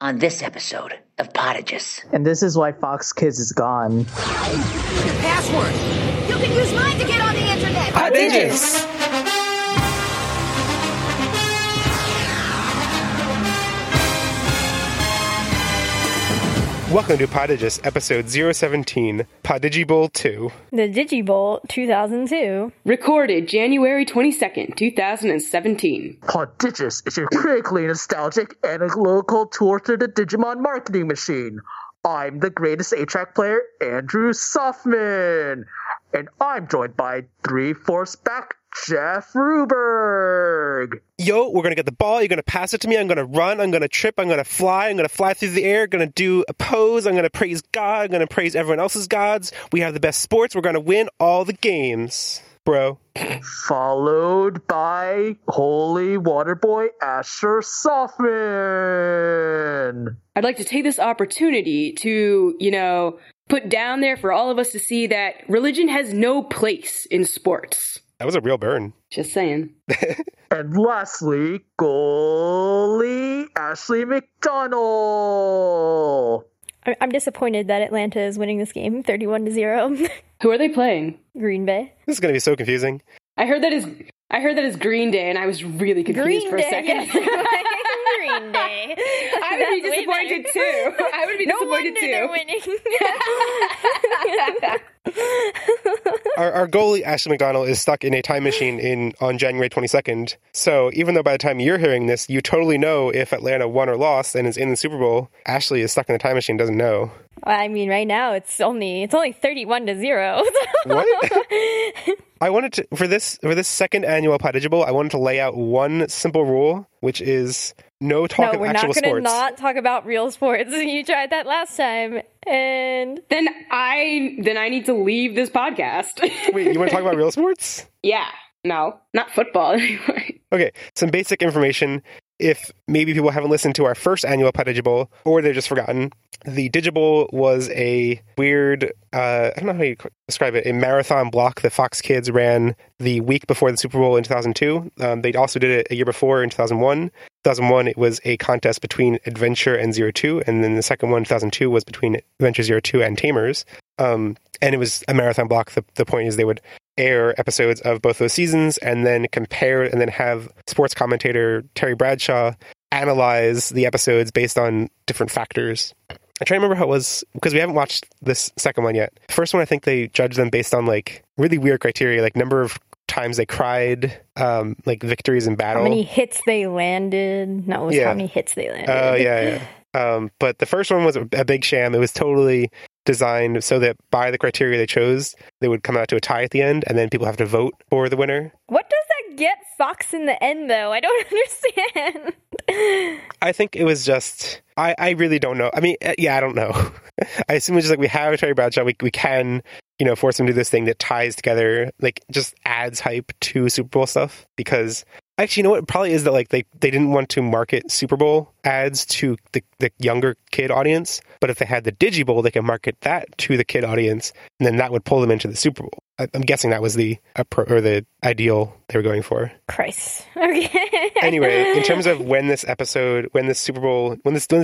on this episode of Podages. And this is why Fox Kids is gone. Your password! You can use mine to get on the internet! Podages! Welcome to Podages, episode 017, Podigibowl 2. The Digibowl 2002. Recorded January 22nd, 2017. Podages is your critically nostalgic analytical tour through the Digimon marketing machine. I'm the greatest 8-track player, Andrew Softman. And I'm joined by 3/4 back Jeff Ruberg. Yo, we're going to get the ball. You're going to pass it to me. I'm going to run. I'm going to trip. I'm going to fly. I'm going to fly through the air. Going to do a pose. I'm going to praise God. I'm going to praise everyone else's gods. We have the best sports. We're going to win all the games, bro. Followed by Holy Waterboy Asher Softman. I'd like to take this opportunity to, put down there for all of us to see that religion has no place in sports. That was a real burn. Just saying. And lastly, goalie Ashley McDonald. I'm disappointed that Atlanta is winning this game 31-0. Who are they playing? Green Bay. This is going to be so confusing. I heard that is Green Day, and I was really confused for a second. Yes. Green Day. I would be disappointed too. I would be disappointed too. They're winning. Our goalie, Ashley McDonald, is stuck in a time machine on January 22nd. So even though by the time you're hearing this, you totally know if Atlanta won or lost and is in the Super Bowl, Ashley is stuck in the time machine, doesn't know. I mean, right now it's only 31-0. What? I wanted to, for this second annual Podigibowl, I wanted to lay out one simple rule, which is no talk of actual sports. No, we're not going to not talk about real sports. You tried that last time, and then I need to leave this podcast. Wait, you want to talk about real sports? Yeah. No, not football anyway. Okay, some basic information. If maybe people haven't listened to our first annual Podigibowl, or they've just forgotten, the Digibowl was a weird, I don't know how you describe it, a marathon block that Fox Kids ran the week before the Super Bowl in 2002. They also did it a year before in 2001. 2001, it was a contest between Adventure and Zero Two, and then the second one, 2002, was between Adventure Zero Two and Tamers. And it was a marathon block. The point is they would air episodes of both those seasons and then compare and then have sports commentator Terry Bradshaw analyze the episodes based on different factors. I try to remember how it was, because we haven't watched this second one yet. First one, I think they judged them based on like really weird criteria, like number of times they cried, like victories in battle. How many hits they landed. No, it was how many hits they landed. Oh, yeah. But the first one was a big sham. It was totally designed so that by the criteria they chose, they would come out to a tie at the end, and then people have to vote for the winner. What does that get Fox in the end, though? I don't understand. I think it was just... I really don't know. I mean, yeah, I don't know. I assume it's just like we have Terry Bradshaw. We can, force him to do this thing that ties together, like just adds hype to Super Bowl stuff. Because actually, you know what? It probably is that like they didn't want to market Super Bowl ads to the younger kid audience. But if they had the Digibowl, they can market that to the kid audience, and then that would pull them into the Super Bowl. I'm guessing that was the ideal they were going for. Christ. Okay. Anyway, in terms of when this Digibowl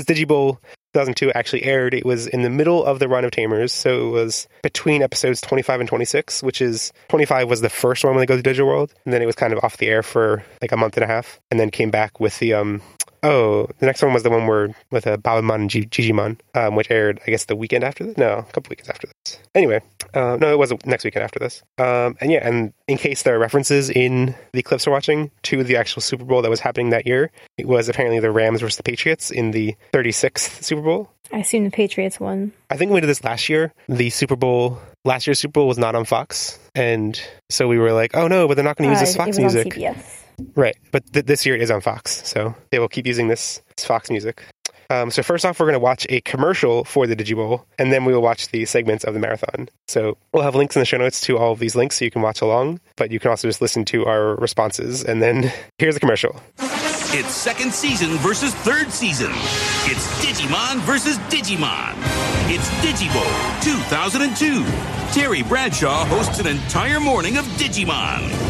2002 actually aired, it was in the middle of the run of Tamers, so it was between episodes 25 and 26, which is 25 was the first one when they go to Digital World, and then it was kind of off the air for like a month and a half, and then came back with the the next one was the one where with Babamon and Gigimon, which aired, I guess, the weekend after this? No, a couple weekends after this. Anyway, no, it was next weekend after this. And in case there are references in the clips we're watching to the actual Super Bowl that was happening that year, it was apparently the Rams versus the Patriots in the 36th Super Bowl. I assume the Patriots won. I think when we did this last year, last year's Super Bowl was not on Fox. And so we were like, oh no, but they're not going to use this Fox music. On CBS. Right, but this year it is on Fox, so they will keep using this Fox music. So first off, we're going to watch a commercial for the Digibowl, and then we will watch the segments of the marathon. So we'll have links in the show notes to all of these links so you can watch along, but you can also just listen to our responses, and then here's the commercial. It's second season versus third season. It's Digimon versus Digimon. It's Digibowl 2002. Terry Bradshaw hosts an entire morning of Digimon.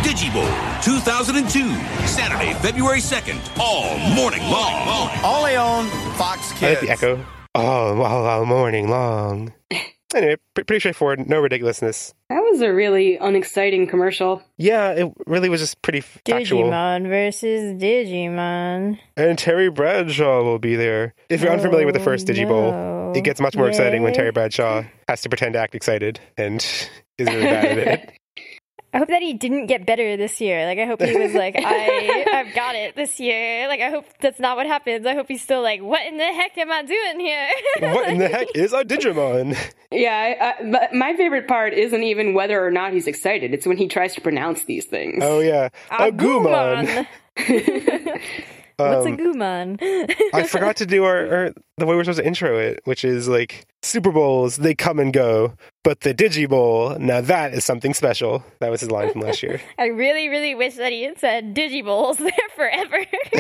Digibowl 2002, Saturday, February 2nd, all morning long. Only on Fox I like Kids. the echo. All morning long. Anyway, pretty straightforward. No ridiculousness. That was a really unexciting commercial. Yeah, it really was just pretty factual. Digimon versus Digimon. And Terry Bradshaw will be there. If you're unfamiliar with the first Digibowl, no. it gets much more exciting when Yay. Terry Bradshaw has to pretend to act excited and is really bad at it. I hope that he didn't get better this year. Like, I hope he was like, I've got it this year. Like, I hope that's not what happens. I hope he's still like, what in the heck am I doing here? What in the heck is a Digimon? Yeah, but my favorite part isn't even whether or not he's excited. It's when he tries to pronounce these things. Oh, yeah. Agumon. What's a Gumon? I forgot to do our the way we're supposed to intro it, which is like, Super Bowls, they come and go, but the Digibowl, now that is something special. That was his line from last year. I really, really wish that he had said Digibowls there forever.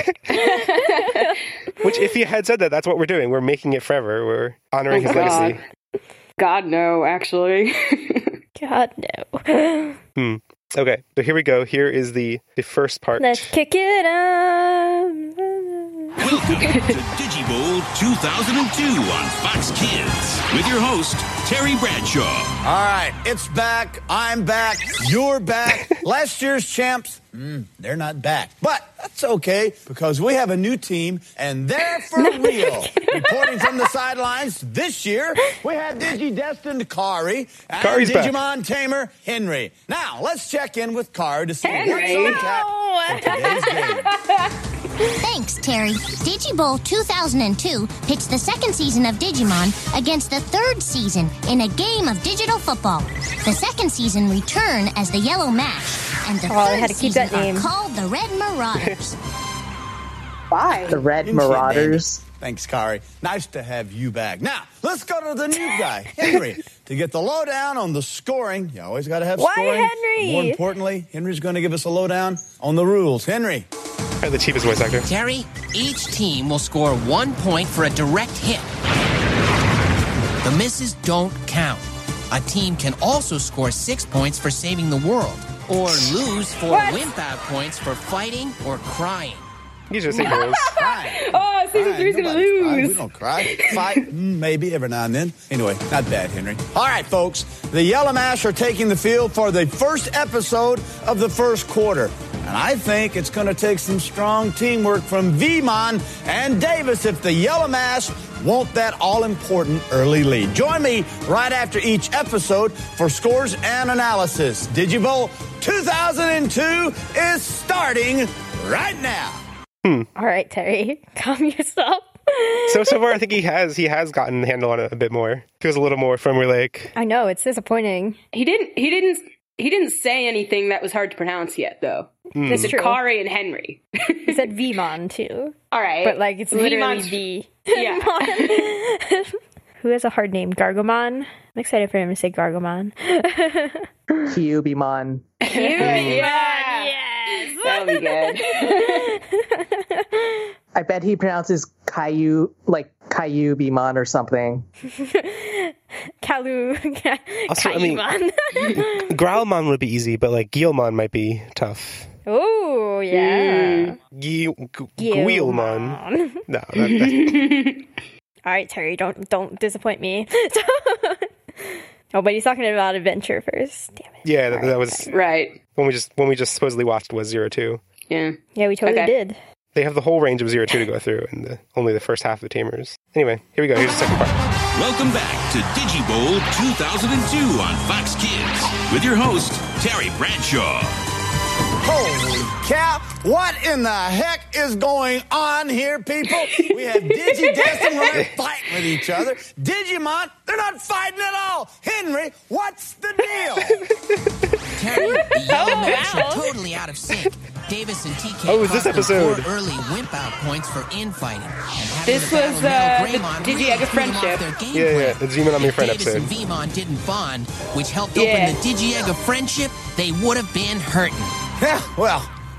Which, if he had said that, that's what we're doing. We're making it forever. We're honoring his legacy. God, no, actually. God, no. Okay, so here we go. Here is the first part. Let's kick it up. Welcome to Digibowl 2002 on Fox Kids with your host, Terry Bradshaw. All right, it's back. I'm back. You're back. Last year's champs, they're not back. But that's okay, because we have a new team, and they're for real. Reporting from the sidelines this year, we have Digi-destined Kari and Kari's back. Digimon tamer Henry. Now, let's check in with Kari to see Henry? what's on tap for today's game. Thanks, Terry. Digibowl 2002 pits the second season of Digimon against the third season in a game of digital football. The second season return as the Yellow Mash, and the I third had to keep season that name. are called the Red Marauders. Why? The Red Didn't she, Marauders. baby? Thanks, Kari. Nice to have you back. Now, let's go to the new guy, Henry, to get the lowdown on the scoring. You always got to have Why scoring. Henry? More importantly, Henry's going to give us a lowdown on the rules. Henry. The cheapest voice actor. Terry, each team will score 1 point for a direct hit. The misses don't count. A team can also score 6 points for saving the world, or lose 4 wimp-out points for fighting or crying. You should say rules. Oh, season 3's gonna Nobody's crying. lose. We don't cry. Fight, maybe every now and then. Anyway, not bad, Henry. All right, folks. The Yellow Mash are taking the field for the first episode of the first quarter. And I think it's going to take some strong teamwork from Vemon and Davis if the Yellow Mash want that all-important early lead. Join me right after each episode for scores and analysis. Digibowl 2002 is starting right now. All right, Terry, calm yourself. So far, I think he has gotten the handle on it a bit more. Feels a little more formulaic. I know, it's disappointing. He didn't say anything that was hard to pronounce yet, though. It's true. Kari and Henry. He said Vemon, too. All right. But, like, it's literally Vemon's- V. Yeah. Who has a hard name? Gargomon? I'm excited for him to say Gargomon. Kyubimon. Yeah. Yes! That'll be good. I bet he pronounces Kyubimon or something. Also, I mean, Growlmon would be easy, but like Guilmon might be tough. Oh, yeah. Guilmon. No. That, All right, Terry, don't disappoint me. Oh, but he's talking about Adventure first. Damn it. yeah, that was Right. when we just supposedly watched was 02. Yeah. Yeah, we totally Okay. did. They have the whole range of 02 to go through, and only the first half of the Tamers. Anyway, here we go. Here's the second part. Welcome back to Digibowl 2002 on Fox Kids with your host, Terry Bradshaw. Holy cow! What in the heck is going on here, people? We have Digi-destined running fighting with each other. Digimon, they're not fighting at all. Henry, what's the deal? Terry, the Yellow Mash are totally out of sync. Davis and TK Oh, is this cost them episode? 4 early wimp-out points for infighting. And having This to battle was, Metal the Greymon Digi-Egg really of threw them off Friendship. their game Yeah, plan. the Demon on My If Friend Davis episode. and Vemon didn't bond, which helped Yeah. open the Digi-Egg of Friendship, they would have been hurting. Yeah, well,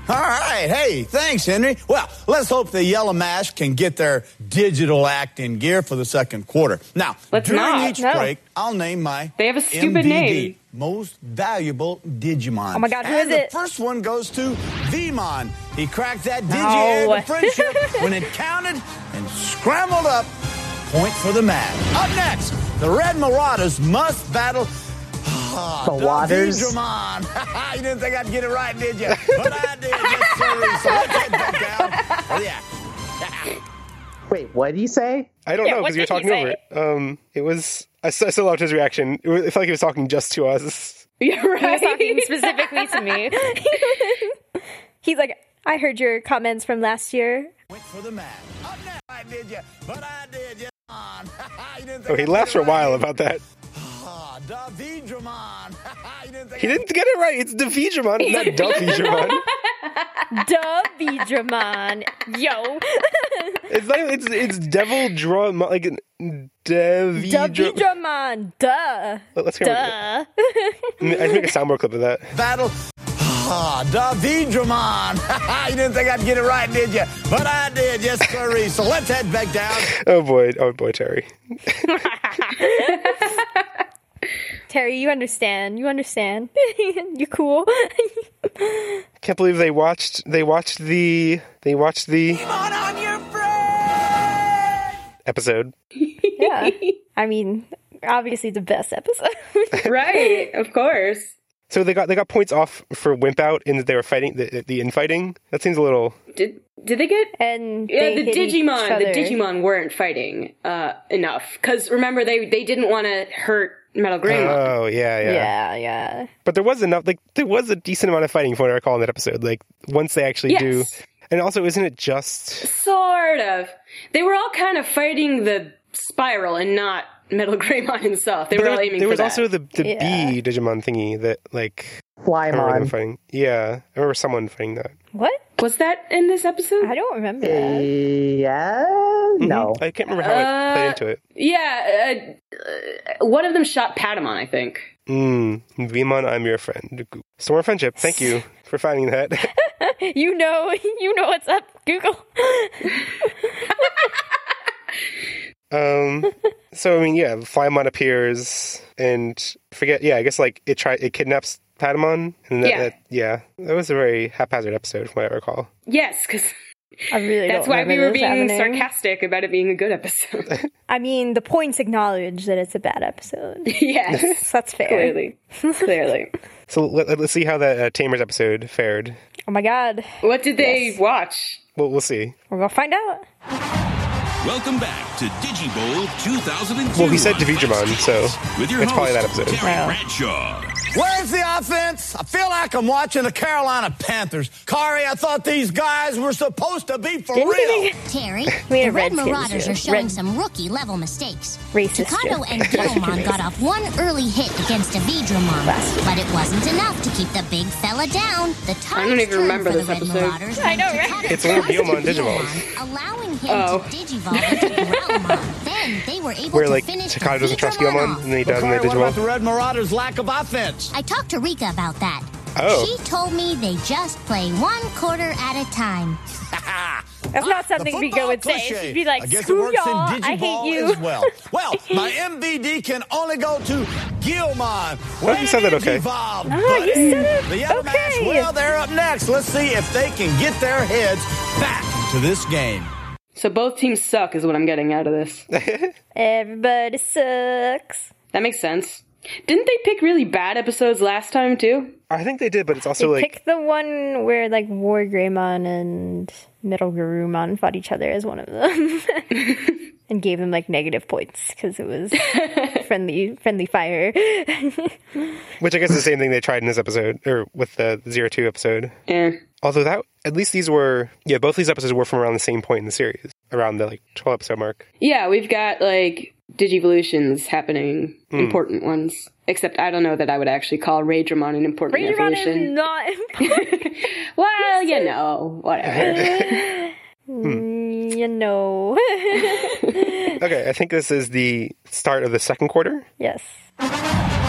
All right. Hey, thanks, Henry. Well, let's hope the Yellow Mash can get their digital act in gear for the second quarter. Now, during each break, I'll name my They have a stupid MVD, name. most valuable Digimon. Oh my God, who and is it? The first one goes to Vmon. He cracked that Digi-egg of friendship when it counted and scrambled up. Point for the Mash. Up next, the Red Marauders must battle Marauders? Digimon. You didn't think I'd get it right, did you? But I did. Yes, sir. So let's head back down. Oh, yeah. Wait, what did he say? I don't know, because you were talking over it. It was... I still loved his reaction. It felt like he was talking just to us. You're right. He was talking specifically to me. He's like, I heard your comments from last year. Went for the match. Up next, I did you, but I did you. Oh, he laughed for a while about that. Davidramon. He didn't get it right. It's Davidramon, not Davidramon. Davidramon. Yo. It's not even, it's Devil Drum, like Davidramon. Duh. Let's hear Duh. I make a soundboard clip of that. Battle. Davidramon. You didn't think I'd get it right, did you? But I did, yes, sir. So let's head back down. Oh boy, Terry. Terry, you understand. You understand. You're cool. Can't believe they watched the on your friend episode. Yeah. I mean, obviously the best episode. Right, of course. So they got points off for Wimp Out in that they were fighting the infighting. That seems a little. Did they get? And yeah, they the hit each Digimon. other. The Digimon weren't fighting enough because remember they didn't want to hurt Metal Greymon. Oh yeah. But there was enough. Like there was a decent amount of fighting, from what I recall in that episode. Like once they actually do. And also, isn't it just sort of? They were all kind of fighting the Spiral and not Metal Greymon himself. They were all aiming for that. There was also the bee Digimon thingy that, like... Flymon. Fighting. Yeah, I remember someone fighting that. What? Was that in this episode? I don't remember that. Yeah? No. I can't remember how I played into it. Yeah, one of them shot Patamon, I think. Vmon, I'm your friend. Storm of Friendship, thank you for finding that. You know what's up, Google. So I mean, yeah, Flymon appears and I guess like it kidnaps Patamon, and that was a very haphazard episode from what I recall. Yes, because that's why we were being sarcastic about it being a good episode. I mean, the points acknowledge that it's a bad episode. Yes, that's fair. Clearly. So let's see how that Tamers episode fared. Oh my God! What did they watch? Well, we'll see. We're gonna find out. Welcome back to Digibowl 2002. Well, he said Davidramon, so with your it's probably that host, episode. Terry Bradshaw. Where's the offense? I feel like I'm watching the Carolina Panthers. Kari, I thought these guys were supposed to be for real. Terry, We the had Red Redskins, Marauders yeah. are showing Red- some rookie-level mistakes. Racist Takato joke. and Gilmon got off one early hit against Davidramon, but it wasn't enough to keep the big fella down. The I don't even remember for this the Red episode. Marauders I know, when right? Takato It's one of crossed Gilmon the Digimon. Gilmon, allowing him to digivolve into Growlmon. Then they were able Where to like finish Takato doesn't trust Davidramon Gilmon, off. and then he does in the Kari, what about Digimon. the Red Marauders' lack of offense? I talked to Rika about that. Oh. She told me they just play one quarter at a time. That's not something Rika would say. She'd be like, I guess it "Screw works y'all, in I hate Digiball you." as well. Well, my MVD can only go to Gilmon. Well, you said that okay. Evolved, Oh, buddy. you said it The Yellow Mash, okay. well, they're up next. Let's see if they can get their heads back into this game. So both teams suck is what I'm getting out of this. Everybody sucks. That makes sense. Didn't they pick really bad episodes last time too? I think they did, but it's also They like picked the one where like War Greymon and Metal Garurumon fought each other as one of them, and gave them like negative points because it was friendly fire. which I guess is the same thing they tried in this episode or with the 02 episode. Yeah. Although that at least these were both these episodes were from around the same point in the series, around the like 12 episode mark. Yeah, we've got like Digivolutions happening, important ones. Except I don't know that I would actually call Raydramon an important Raydramon evolution. is not important. Well, you know, whatever. You know. Okay, I think this is the start of the second quarter. Yes.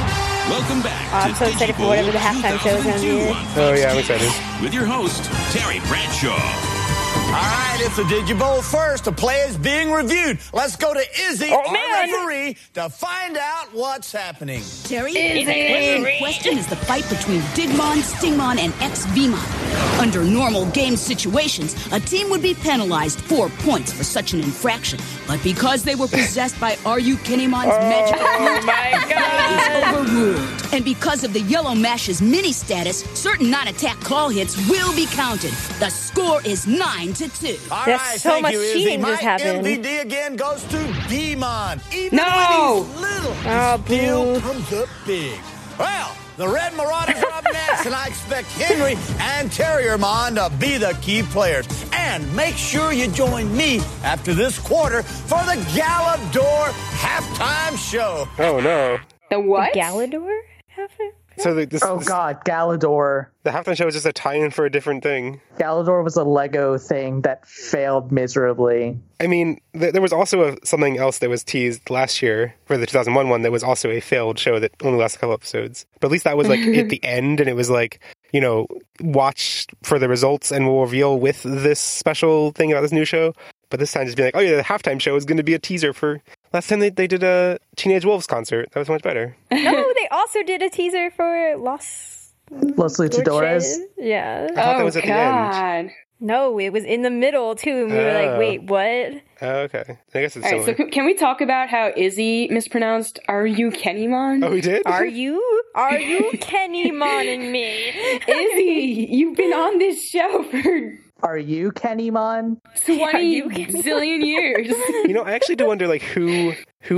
Welcome back I'm to so excited for Digibowl whatever the halftime show is gonna be. 2002 on Oh, yeah, I'm Fox excited. Kids With your host, Terry Bradshaw. All right, it's the Digibowl first. The play is being reviewed. Let's go to Izzy, our referee, to find out what's happening. Terry, the question is the fight between Digimon, Stingmon, and X-Vmon. Under normal game situations, a team would be penalized 4 points for such an infraction. But because they were possessed by Ryukenimon's magical is overruled. And because of the Yellow Mash's mini status, certain non-attack call hits will be counted. The score is 9-2. All There's right, so thank much you, Izzy. cheating My just happened. MVD again goes to Vmon. Even No! when he's little, Oh, he still boo. comes up big. Well, the Red Marauders are up next, and I expect Henry and Terriermon to be the key players. And make sure you join me after this quarter for the Galador halftime show. Oh, no. The what? Galador? So Oh god, Galador. the halftime show is just a tie-in for a different thing. Galador was a Lego thing that failed miserably. I mean, there was also something else that was teased last year for the 2001 one that was also a failed show that only lasted a couple episodes. But at least that was like at the end, and it was like, you know, watch for the results and we'll reveal with this special thing about this new show. But this time just be like, oh yeah, the halftime show is going to be a teaser for... Last time they did a Teenage Wolves concert. That was much better. No, they also did a teaser for Los Luchadores. Yeah. I thought that was at the end. No, it was in the middle too, and we were like, "Wait, what?" Oh, okay. I guess it's All right, similar. so can we talk about how Izzy mispronounced Ryukenimon? Oh, he did? Are you Kenny-moning me? Izzy, you've been on this show for Are you Kennymon? 20 zillion years. You know, I actually do wonder, like, who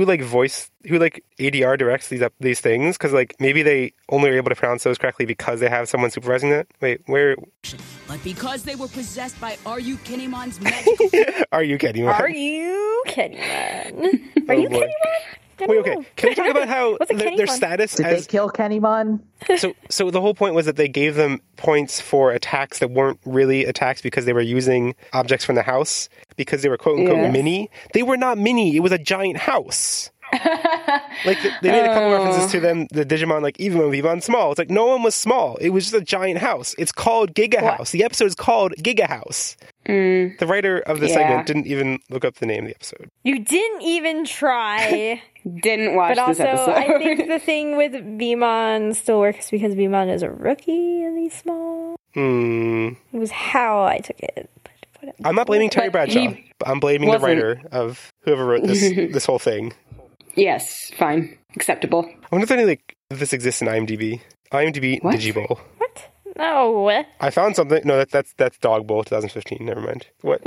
ADR directs these things, because, like, maybe they only are able to pronounce those correctly because they have someone supervising that. Wait, where? But because they were possessed by Ryukenimon's magical... Are you kidding? Are you Kennymon? Are Oh, you boy. Kennymon? Wait, okay. Can we talk about how What's a their Kennymon? status Did as... they kill Kennymon? So the whole point was that they gave them points for attacks that weren't really attacks because they were using objects from the house, because they were quote-unquote mini. They were not mini. It was a giant house. Like, they made a couple references to them, the Digimon, like, even when Vivon's small. It's like, no one was small. It was just a giant house. It's called Giga House. The episode is called Giga House. The writer of the segment didn't even look up the name of the episode. You didn't even try. Didn't watch But this also, episode. I think the thing with Vmon still works because Vmon is a rookie and he's small. It was how I took it. But whatever. I'm not blaming Terry But Bradshaw, he but I'm blaming the wasn't. writer of whoever wrote this whole thing. Yes, fine. Acceptable. I wonder if this exists in IMDb. IMDb What? Digibowl. What? No. I found something. No, that's Dog Bowl 2015. Never mind. What?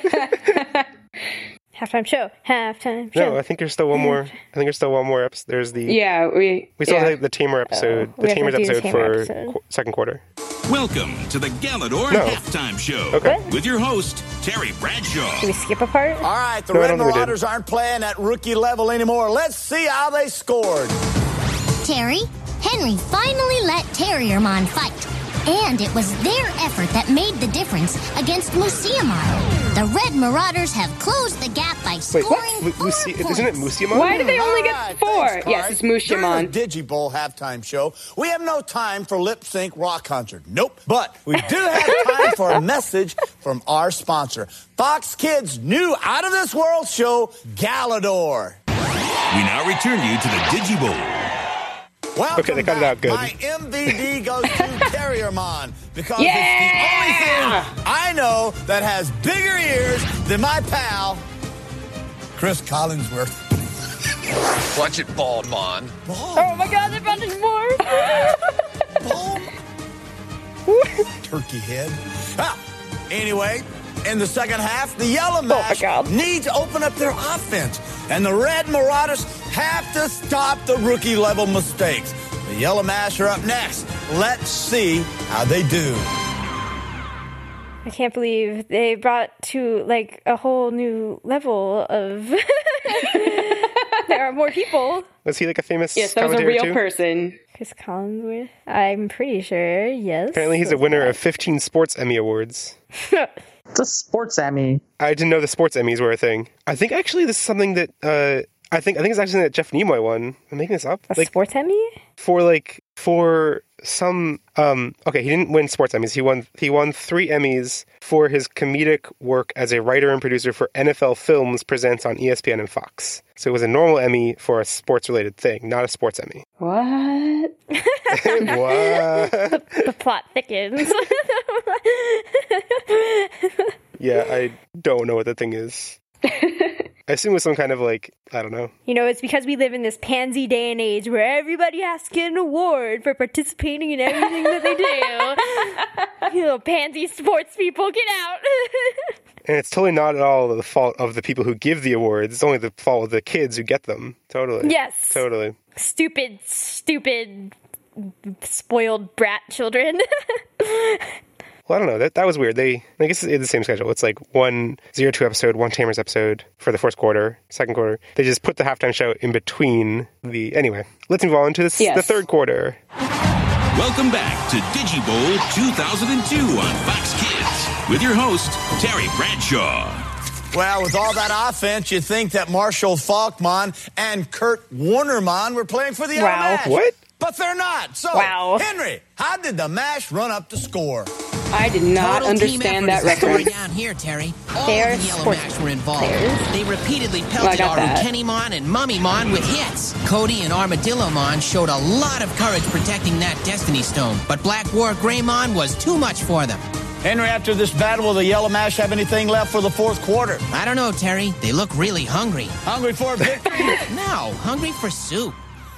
Halftime show. Halftime No, show. I think there's still one more. I think there's still one more episode. There's the Yeah, we still yeah. have the Tamer episode. we The have to Tamer's do the episode Tamer for episode. second quarter. Welcome to the Galador No. halftime show Okay. with your host, Terry Bradshaw. Did we skip a part? All right, the No, I Red don't think we did. Marauders aren't playing at rookie level anymore. Let's see how they scored. Terry, Henry finally let Terriermon fight. And it was their effort that made the difference against Musiamon. The Red Marauders have closed the gap by Wait, scoring what? 4 Isn't it points. Musiamon? Why did they only All get right, 4? thanks, Yes, Card. it's Mushamon. During the Digibowl halftime show, we have no time for lip sync rock concert. Nope. But we do have time for a message from our sponsor, Fox Kids' new out of this world show, Galador. We now return you to the Digibowl. Welcome Okay, they cut it out good. My MVD goes to Terriermon because Yeah! it's the only thing I know that has bigger ears than my pal, Chris Collinsworth. Watch it, Baldmon. Oh my god, they found it more! Turkey head. Anyway, in the second half, the Yellow Mash need to open up their offense. And the Red Marauders have to stop the rookie-level mistakes. The Yellow Mash are up next. Let's see how they do. I can't believe they brought to like a whole new level of. There are more people. Was he like a famous Yes, that was a commentator real too? person. Chris Collinsworth. I'm pretty sure. Yes. Apparently he's a winner of 15 Sports Emmy Awards. It's a sports Emmy. I didn't know the Sports Emmys were a thing. I think actually this is something that I think it's actually that Jeff Nimoy won. I'm making this up. A sports Emmy? For some okay, he didn't win sports Emmys. He won 3 Emmys for his comedic work as a writer and producer for NFL Films Presents on ESPN and Fox. So it was a normal Emmy for a sports related thing, not a sports Emmy. What? What? The plot thickens. Yeah, I don't know what the thing is. I assume it was some kind of like, I don't know. You know, it's because we live in this pansy day and age where everybody has to get an award for participating in everything that they do. You know, pansy sports people, get out. And it's totally not at all the fault of the people who give the awards. It's only the fault of the kids who get them. Totally. Yes. Totally. Stupid, spoiled brat children. Well, I don't know. That was weird. I guess it's the same schedule. It's like 1 02 episode, 1 Tamers episode for the first quarter, second quarter. They just put the halftime show in between the... Anyway, let's move on to the third quarter. Welcome back to DigiBowl 2002 on Fox Kids with your host, Terry Bradshaw. Well, with all that offense, you'd think that Marshall Falkman and Kurt Warnerman were playing for the MASH. What? But they're not. So, Henry, how did the MASH run up to score? I did not understand that reference. Down here, Terry. All the Yellow Mash were involved. They repeatedly pelted Kenny-mon and Mummy-mon with hits. Cody and Armadillo-mon showed a lot of courage protecting that Destiny Stone, but Black War Greymon was too much for them. Henry, after this battle, will the Yellow Mash have anything left for the fourth quarter? I don't know, Terry. They look really hungry. Hungry for a victory? No, hungry for soup.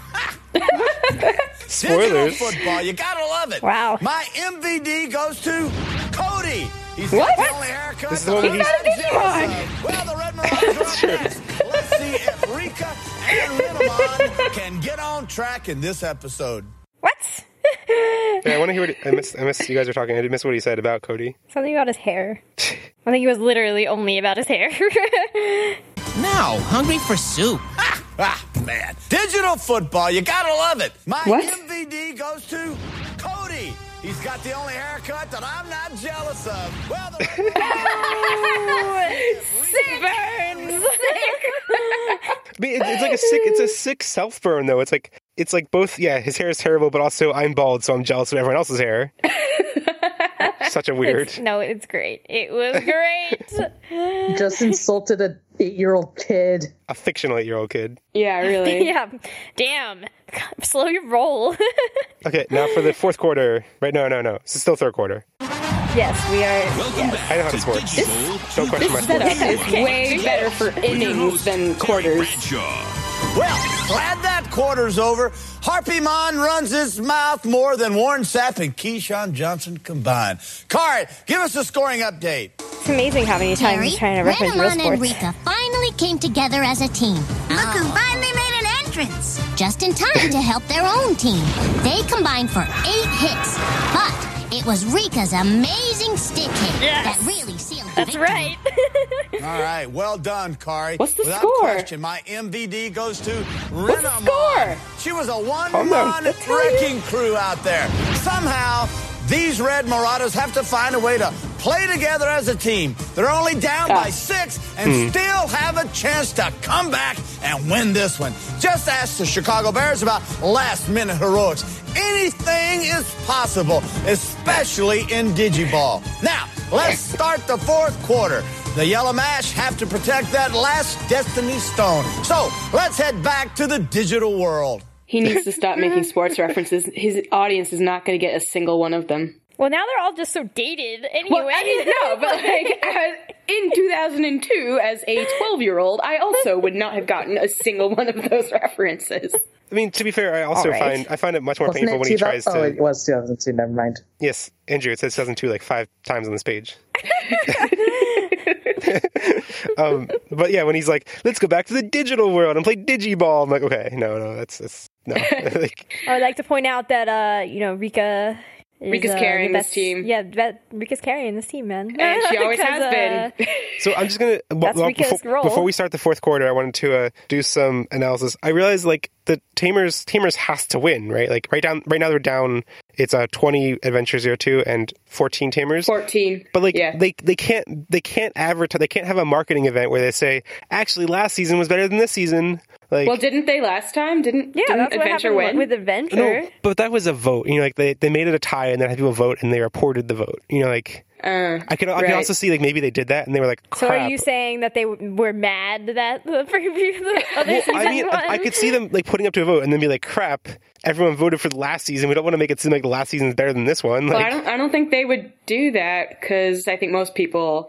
Spoilers. Digital football, you gotta love it. Wow. My MVD goes to Cody. He's What? got the only haircut. This is the one He's not a Digimon. Well, the Red Marauders are up next. Let's see if Rika and Renamon can get on track in this episode. What? Yeah, I want to hear what I missed you guys are talking. I did miss what he said about Cody. Something about his hair. I think it was literally only about his hair. No, hungry for soup. Man. Digital football, you gotta love it. My What? MVD goes to Cody. He's got the only haircut that I'm not jealous of. Well, the Burns. I mean, it's a sick self burn though. It's like both. Yeah, his hair is terrible, but also I'm bald, so I'm jealous of everyone else's hair. Such a weird. It's great. It was great. Just insulted an 8-year-old kid. A fictional 8-year-old kid. Yeah, really. Yeah. Damn. Slow your roll. Okay, now for the fourth quarter. Right? No. This is still third quarter. Yes, we are. Welcome back I know how to to sport. DigiBowl. Don't question my This setup sport. is way better for With your innings host, than Terry quarters. Bradshaw. Well, glad that quarter's over. Harpymon runs his mouth more than Warren Sapp and Keyshawn Johnson combined. Kari, give us a scoring update. It's amazing how many times he's trying to reference real Renamon and sports. Rika finally came together as a team. Look who finally made an entrance. Just in time to help their own team. They combined for 8 hits, but it was Rika's amazing stick hit that really sealed the That's victory. right. All right, well done, Kari. What's the Without score? question, my MVD goes to What's the Renamon. score? She was a one-man wrecking crew out there. Somehow, these Red Marauders have to find a way to play together as a team. They're only down by 6 and still have a chance to come back and win this one. Just ask the Chicago Bears about last-minute heroics. Anything is possible, especially in Digiball. Now, let's start the fourth quarter. The Yellow Mash have to protect that last Destiny Stone. So, let's head back to the digital world. He needs to stop making sports references. His audience is not going to get a single one of them. Well, now they're all just so dated anyway. Well, I mean, no, but in 2002, as a 12-year-old, I also would not have gotten a single one of those references. I mean, to be fair, I also find it much more painful when he tries to. Oh, it was 2002. Never mind. Yes, Andrew, it says 2002 like 5 times on this page. But yeah, when he's like, let's go back to the digital world and play Digiball, I'm like, okay, no, that's no. I'd like to point out that, Rika is, Rika's carrying this team. Yeah, Rika's carrying this team, man. And she always has been. So I'm just going to, before we start the fourth quarter, I wanted to do some analysis. I realized, like, the Tamers has to win, right? Like, right now they're down, it's 20 Adventure 02 and 14 Tamers. 14. But, like, yeah. they can't advertise, they can't have a marketing event where they say, actually, last season was better than this season. Like, well, didn't they last time? Didn't that's what Adventure happened win? with Adventure. no, but that was a vote. You know, like they made it a tie and then had people vote and they reported the vote. You know, like I can also see like maybe they did that and they were like, crap. So are you saying that they were mad that the preview the other season I mean, won? I could see them like putting up to a vote and then be like, crap, everyone voted for the last season. We don't want to make it seem like the last season is better than this one. Like, Well, I don't think they would do that because I think most people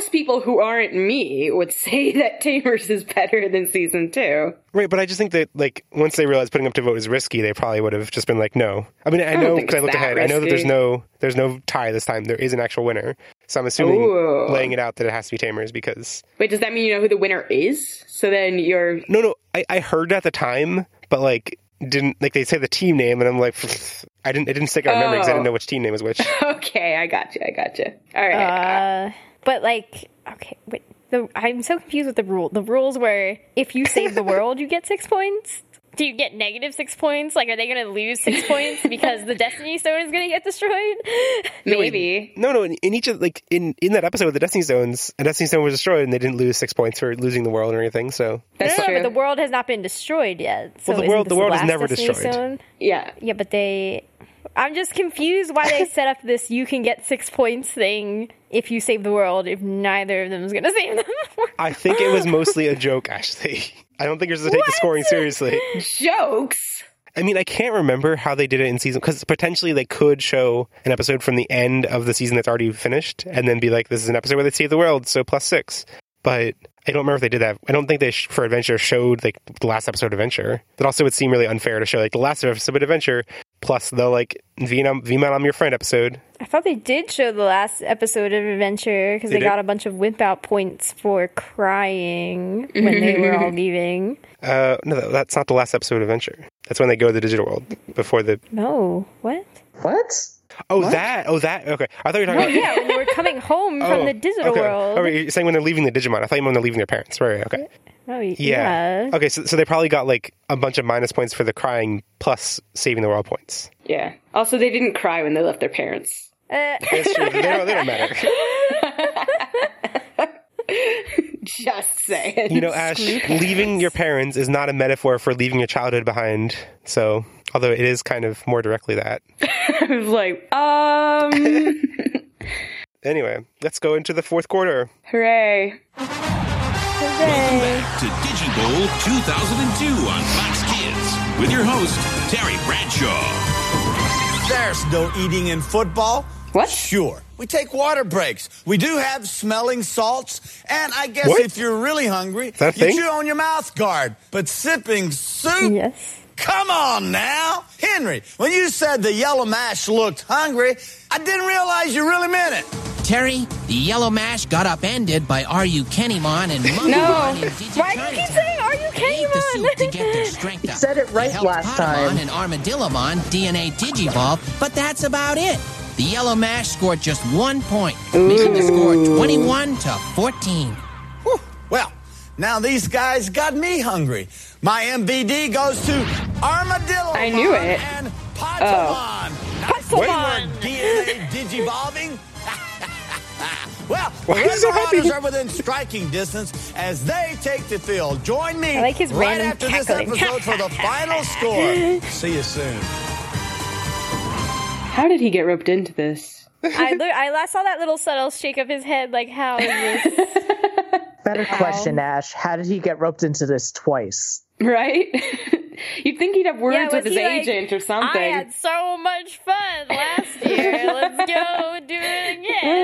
who aren't me would say that Tamers is better than season 2. right, but I just think that like once they realized putting up to vote is risky, they probably would have just been like, no. I mean, I know because I looked ahead. I know that there's no tie this time. There is an actual winner. So I'm assuming laying it out that it has to be Tamers because... Wait, does that mean you know who the winner is? So then you're... No, I heard at the time, but like didn't like they say the team name and I'm like it didn't stick out in memory because I didn't know which team name was which. Okay, I got you. All right. But like, okay, wait. I'm so confused with the rule. The rules were if you save the world, you get 6 points. Do you get negative 6 points? Like, are they going to lose 6 points because the Destiny Stone is going to get destroyed? Maybe. No. In each of like in that episode with the Destiny Stones, a Destiny Stone was destroyed, and they didn't lose 6 points for losing the world or anything. So That's true. But the world has not been destroyed yet. So well, the world is last never Destiny destroyed. Stone? Yeah. Yeah, but I'm just confused why they set up this you can get 6 points thing if you save the world if neither of them is going to save them. I think it was mostly a joke, Ashley. I don't think you're supposed to take the scoring seriously. Jokes? I mean, I can't remember how they did it in season, because potentially they could show an episode from the end of the season that's already finished, and then be like, this is an episode where they save the world, so +6. But I don't remember if they did that. I don't think they, for Adventure, showed like the last episode of Adventure. That also would seem really unfair to show like the last episode of Adventure, plus the like V-Man, I'm Your Friend episode. I thought they did show the last episode of Adventure because they got a bunch of wimp out points for crying when they were all leaving. No, that's not the last episode of Adventure. That's when they go to the digital world before the... No, what? What? That. Okay. I thought you were talking about... Yeah, when they were coming home from the digital world. Oh, you're saying when they're leaving the Digimon. I thought you meant when they're leaving their parents. Right, okay. Oh, yeah. Okay, so they probably got like a bunch of minus points for the crying plus saving the world points. Yeah. Also, they didn't cry when they left their parents. That's true. They don't matter. Just saying. You know, Ash, leaving your parents is not a metaphor for leaving your childhood behind. So, although it is kind of more directly that. I was like, Anyway, let's go into the fourth quarter. Hooray. Welcome back to DigiBowl 2002 on Fox Kids with your host, Terry Bradshaw. There's no eating in football. What? Sure. We take water breaks. We do have smelling salts. And I guess What? if you're really hungry, that you thing? chew on your mouth guard. But sipping soup? Yes. Come on now. Henry, when you said the yellow mash looked hungry, I didn't realize you really meant it. Terry, the yellow mash got upended by Are You Kennymon and Mummy in Digi Why do you keep saying Are You They ate the soup to Kennymon? get their strength up. You said it right They helped last time. Patamon and Armadillomon DNA Digivolve, but that's about it. The yellow mash scored just 1 point, making the score 21-14. Whew. Well, now these guys got me hungry. My MVD goes to Armadillo. I knew it. And Patamon. Patamon. We were DNA digivolving. Well, the Why is he so Red happy? Marauders are within striking distance as they take the field. Join me I like his right random after this cackling. episode for the final score. See you soon. How did he get roped into this? I saw that little subtle shake of his head, like, how is this? Better question, Ash. How did he get roped into this twice? Right? You'd think he'd have words Yeah, with was his he like, agent or something. I had so much fun last year. Let's go do it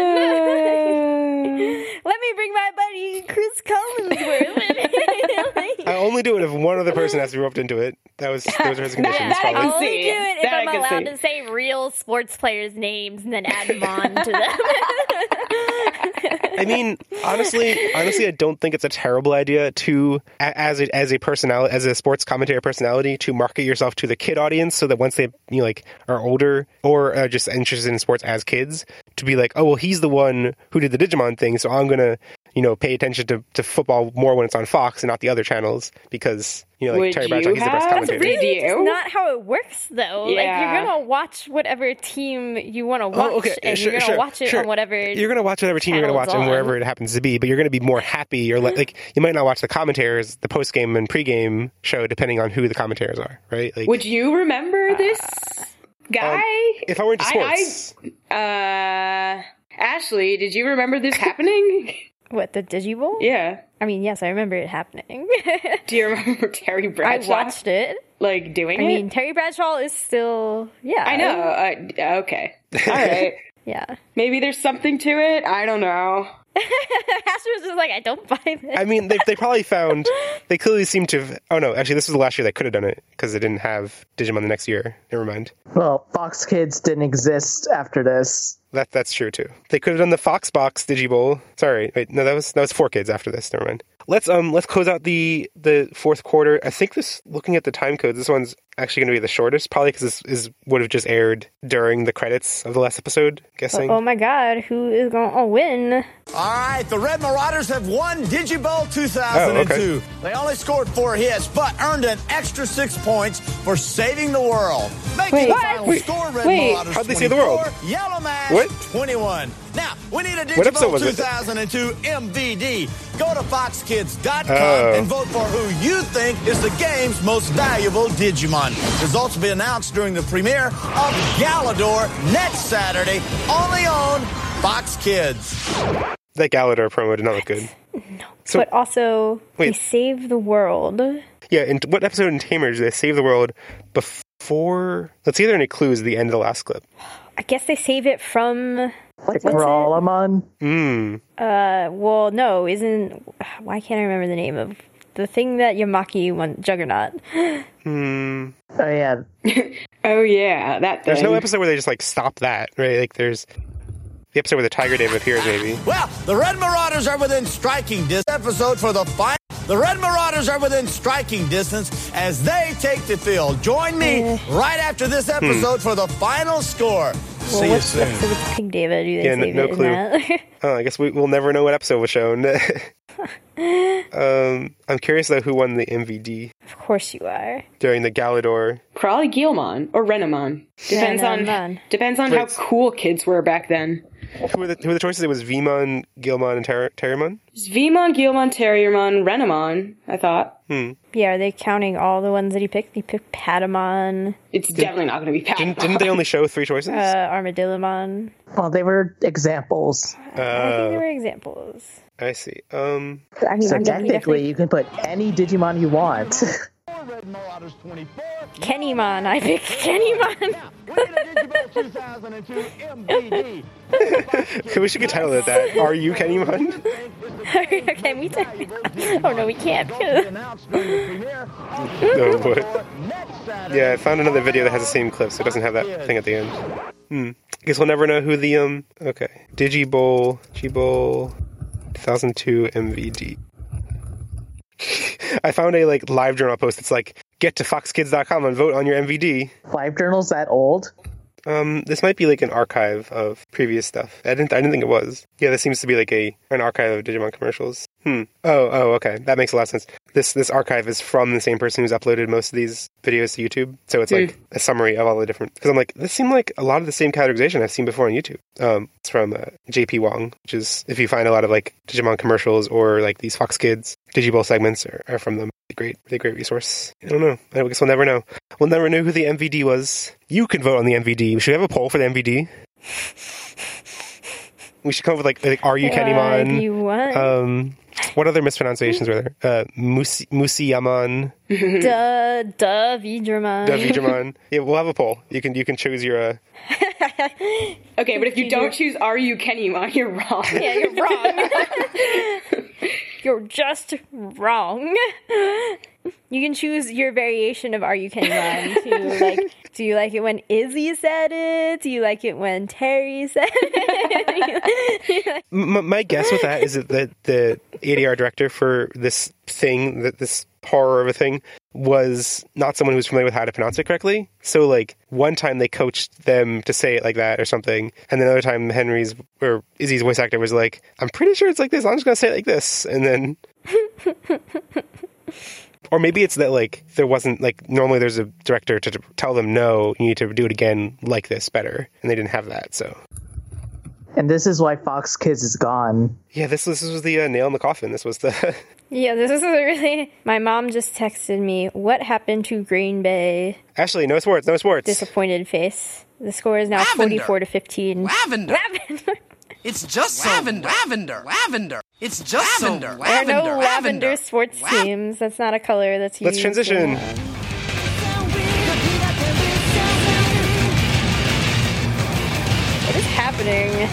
again. Let me bring my buddy Chris Collinsworth. I only do it if one other person has to be roped into it. Those are his conditions. that I I'll probably. can only see. do it if That I I'm can allowed see. to say real sports players' names and then add them on to them. I mean, honestly, I don't think it's a terrible idea to, as a personality, as a sports commentator personality, to market yourself to the kid audience, so that once they are older or are just interested in sports as kids, to be like, oh well, he's the one who did the Digimon thing, so I'm gonna pay attention to football more when it's on Fox and not the other channels because, like Terry Bradshaw, he's the best commentator. Really, it's not how it works, though. Yeah. Like, you're going to watch whatever team you want to watch, and you're going to watch it on whatever You're going to watch whatever team you're going to watch and wherever it happens to be, but you're going to be more happy. Or like you might not watch the commentators, the post-game and pre-game show, depending on who the commentators are, right? Like, would you remember this guy? If I were into sports. Ashley, did you remember this happening? What, the Digibowl? Yeah. I mean, yes, I remember it happening. Do you remember Terry Bradshaw? I watched it. Like, doing it? I mean, Terry Bradshaw is still... Yeah. I know. Okay. All right. Yeah. Maybe there's something to it. I don't know. Asher's just like, I don't buy this. I mean, they probably found... They clearly seem to have... Oh, no. Actually, this was the last year they could have done it because they didn't have Digimon the next year. Never mind. Well, Fox Kids didn't exist after this. That's true, too. They could have done the Fox Box Digibowl. Sorry. Wait, no, that was 4Kids after this. Never mind. Let's close out the fourth quarter. I think looking at the time codes, this one's actually going to be the shortest, probably because this would have just aired during the credits of the last episode, guessing. Oh my god, who is going to win? All right, the Red Marauders have won Digibowl 2002. Oh, okay. They only scored 4 hits, but earned an extra 6 points for saving the world. Making the final score, Red Marauders how'd they 24, save the world? Yellow Mash What? 21. Now, we need a What episode Digibowl was it? 2002 MVD. Go to foxkids.com Oh. and vote for who you think is the game's most valuable Digimon. Results will be announced during the premiere of Galador next Saturday, only on Fox Kids. That Galador promo did not look good. No. So- but also, they Wait. save the world. Yeah, in what episode in Tamers did they save the world before... Let's see if there are any clues at the end of the last clip. I guess they save it from... Like Brawlamon? Well, no, isn't... Why can't I remember the name of... The thing that Yamaki won, Juggernaut. Oh, yeah. Oh, yeah, that thing. There's no episode where they just, stop that, right? Like, there's... The episode where the Tiger David appears, maybe. Well, the Red Marauders are within striking distance. Episode for the final. The Red Marauders are within striking distance as they take the field. Join me right after this episode for the final score. See you what's soon. the episode with Pink David? Do they Yeah, save no it in clue. that? Oh, I guess we'll never know what episode was shown. I'm curious, though, who won the MVD Of course you are. during the Galador. Probably Guilmon or Renamon. Depends on how cool kids were back then. Who were the choices? It was Vmon, Gilmon, and Terriermon? It's Vmon, Guilmon, Terriermon, Renamon, I thought. Yeah, are they counting all the ones that he picked? He picked Patamon, It's definitely not going to be Patamon. Didn't they only show 3 choices? Armadillomon. Well, they were examples. I think they were examples. I see. I mean, So he technically, definitely- you can put any Digimon you want. Red Marauders 24. Kennymon. I picked Kennymon. We need a Digibowl 2002 MVD. We should get titled at that. Are you Kennymon? Can we? Oh no, we can't. No, but... Yeah, I found another video that has the same clip, so it doesn't have that thing at the end. Guess we'll never know who the, Okay. Digibowl 2002 MVD. I found a, live journal post that's get to foxkids.com and vote on your MVD. Live Journal's that old? This might be an archive of previous stuff. I didn't think it was. Yeah, this seems to be an archive of Digimon commercials. Oh, okay. That makes a lot of sense. This archive is from the same person who's uploaded most of these videos to YouTube. So it's a summary of all the different... Because I'm this seemed like a lot of the same categorization I've seen before on YouTube. It's from JP Wong, which is, if you find a lot of Digimon commercials or these Fox Kids Digibowl segments are from them. Great resource. I don't know. I guess we'll never know. We'll never know who the MVD was. You can vote on the MVD. Should we have a poll for the MVD? We should come up with are you Kennymon? You want? What other mispronunciations were there? Musiyamon. Vidramon. Vidramon. Yeah, we'll have a poll. You can choose your. Okay, but if you don't choose Are You Kennymon, you're wrong. Yeah, you're wrong. You're just wrong. You can choose your variation of Are You Kennymon. Do you like it when Izzy said it? Do you like it when Terry said it? My guess with that is that the ADR director for this thing, this horror of a thing, was not someone who was familiar with how to pronounce it correctly. So, like, one time they coached them to say it like that or something, and then another time Henry's or Izzy's voice actor was like, I'm pretty sure it's like this, I'm just going to say it like this. And then... Or maybe it's that, like, there wasn't, like, normally there's a director to tell them, no, you need to do it again like this better. And they didn't have that, so... And this is why Fox Kids is gone. Yeah, this was the nail in the coffin. This was the... Yeah, this is really... My mom just texted me, what happened to Green Bay? Ashley, no sports. Disappointed face. The score is now 44-15. Lavender. It's just lavender. It's just lavender. There are no lavender sports teams. That's not a color that's used. Let's transition. What is happening?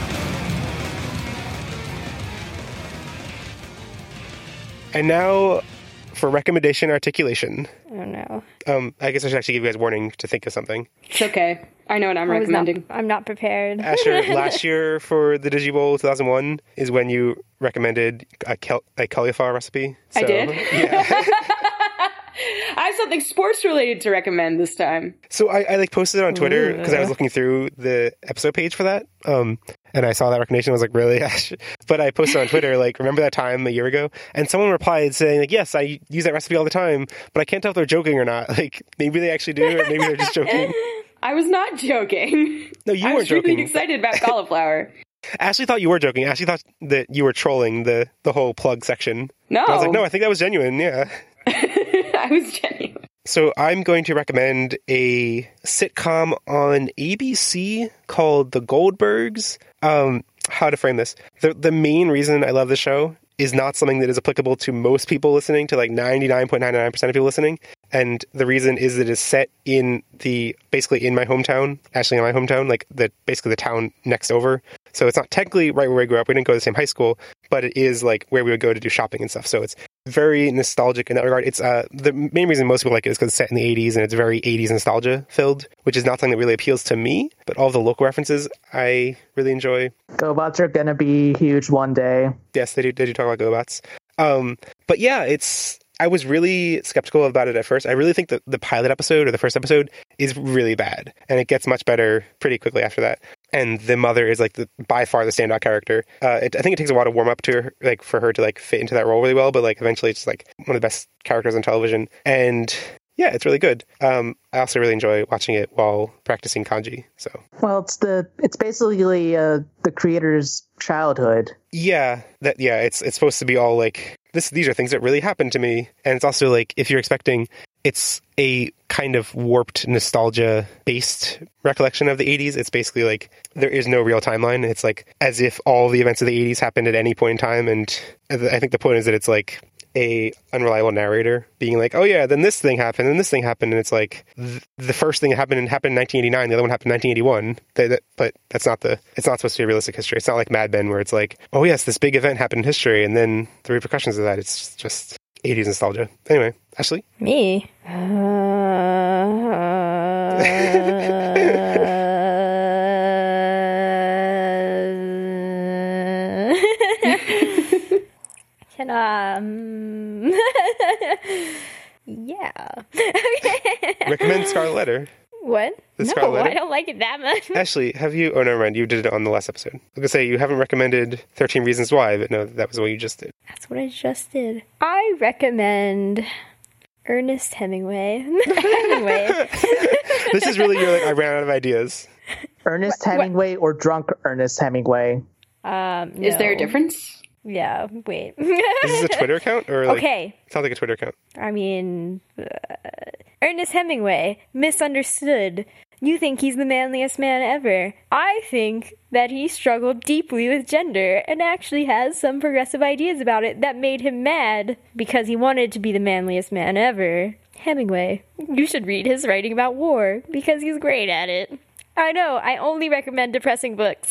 And now for recommendation articulation. Oh no. I guess I should actually give you guys warning to think of something. It's okay. I know what I'm recommending. I'm not prepared. Asher, last year for the DigiBowl 2001 is when you recommended a cauliflower recipe. So, I did? Yeah. I have something sports related to recommend this time. So I like posted it on Twitter because I was looking through the episode page for that. And I saw that recommendation. I was like, really? But I posted on Twitter, like, remember that time a year ago? And someone replied saying, like, yes, I use that recipe all the time, but I can't tell if they're joking or not. Like, maybe they actually do, or maybe they're just joking. I was not joking. No, you weren't I was joking. really excited about cauliflower. Ashley thought you were joking. Ashley thought that you were trolling the whole plug section. No. And I was like, no, I think that was genuine, yeah. I was genuine. So I'm going to recommend a sitcom on ABC called The Goldbergs. How to frame this. The main reason I love the show is not something that is applicable to most people listening, to like 99.99% of people listening. And the reason is that it's set basically in my hometown, actually in my hometown, like basically the town next over. So it's not technically right where I grew up. We didn't go to the same high school, but it is like where we would go to do shopping and stuff. So it's very nostalgic in that regard. It's the main reason most people like it is because it's set in the 80s and it's very 80s nostalgia filled, which is not something that really appeals to me, but all the local references I really enjoy. GoBots are going to be huge one day. Yes, they do talk about GoBots. But yeah, I was really skeptical about it at first. I really think that the pilot episode or the first episode is really bad, and it gets much better pretty quickly after that. And the mother is like by far the standout character. I think it takes a while to warm up to her, like for her to like fit into that role really well, but like eventually it's like one of the best characters on television. And yeah, it's really good. I also really enjoy watching it while practicing kanji. So well, it's basically the creator's childhood. Yeah, it's supposed to be all like these are things that really happened to me, and it's also like if you're expecting, it's a kind of warped nostalgia based recollection of the 80s. It's basically like there is no real timeline. It's like as if all the events of the 80s happened at any point in time, and I think the point is that it's like a unreliable narrator being like, oh yeah, then this thing happened and this thing happened, and it's like the first thing happened in 1989, the other one happened in 1981. But it's not supposed to be a realistic history. It's not like Mad Men where it's like, oh yes, this big event happened in history, and then the repercussions of that, it's just 80s nostalgia. Anyway, Ashley? Me? Yeah. Recommend Scarlet Letter. What? No, I don't like it that much. Ashley, have you... Oh, never mind. You did it on the last episode. I was going to say, you haven't recommended 13 Reasons Why, but no, that was what you just did. That's what I just did. I recommend Ernest Hemingway. This is really your, like, I ran out of ideas. Ernest Hemingway or Drunk Ernest Hemingway? No. Is there a difference? Yeah, wait. Is this a Twitter account? Or like, okay. It sounds like a Twitter account. I mean, Ernest Hemingway, misunderstood. You think he's the manliest man ever. I think that he struggled deeply with gender and actually has some progressive ideas about it that made him mad because he wanted to be the manliest man ever. Hemingway. You should read his writing about war because he's great at it. I know, I only recommend depressing books.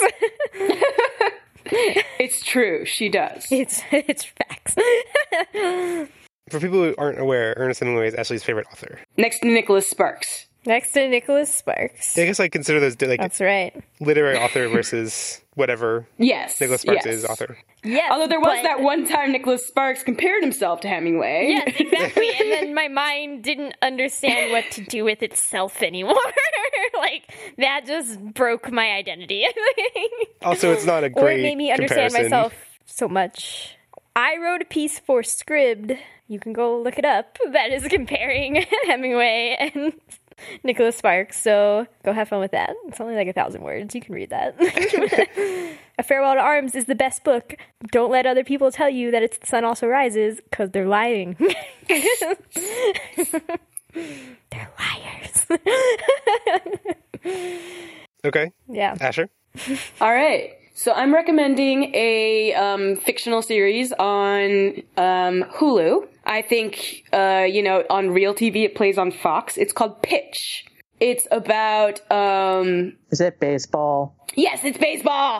It's true, she does. It's facts. For people who aren't aware, Ernest Hemingway is Ashley's favorite author. Next to Nicholas Sparks. Next to Nicholas Sparks. Yeah, I guess I consider those like that's right. Literary author versus whatever Yes. Nicholas Sparks yes. is author. Yes. Although there was but- that one time Nicholas Sparks compared himself to Hemingway. Yes, exactly. And then my mind didn't understand what to do with itself anymore. Like, that just broke my identity. Also, it's not a Or great it made me understand comparison. myself so much. I wrote a piece for Scribd. You can go look it up. That is comparing Hemingway and Nicholas Sparks. So go have fun with that. It's only like 1,000 words. You can read that. A Farewell to Arms is the best book. Don't let other people tell you that it's The Sun Also Rises, because they're lying. They're liars. Okay. Yeah. Asher? All right. So I'm recommending a fictional series on Hulu. I think, on Real TV it plays on Fox. It's called Pitch. It's about... Is it baseball? Yes, it's baseball!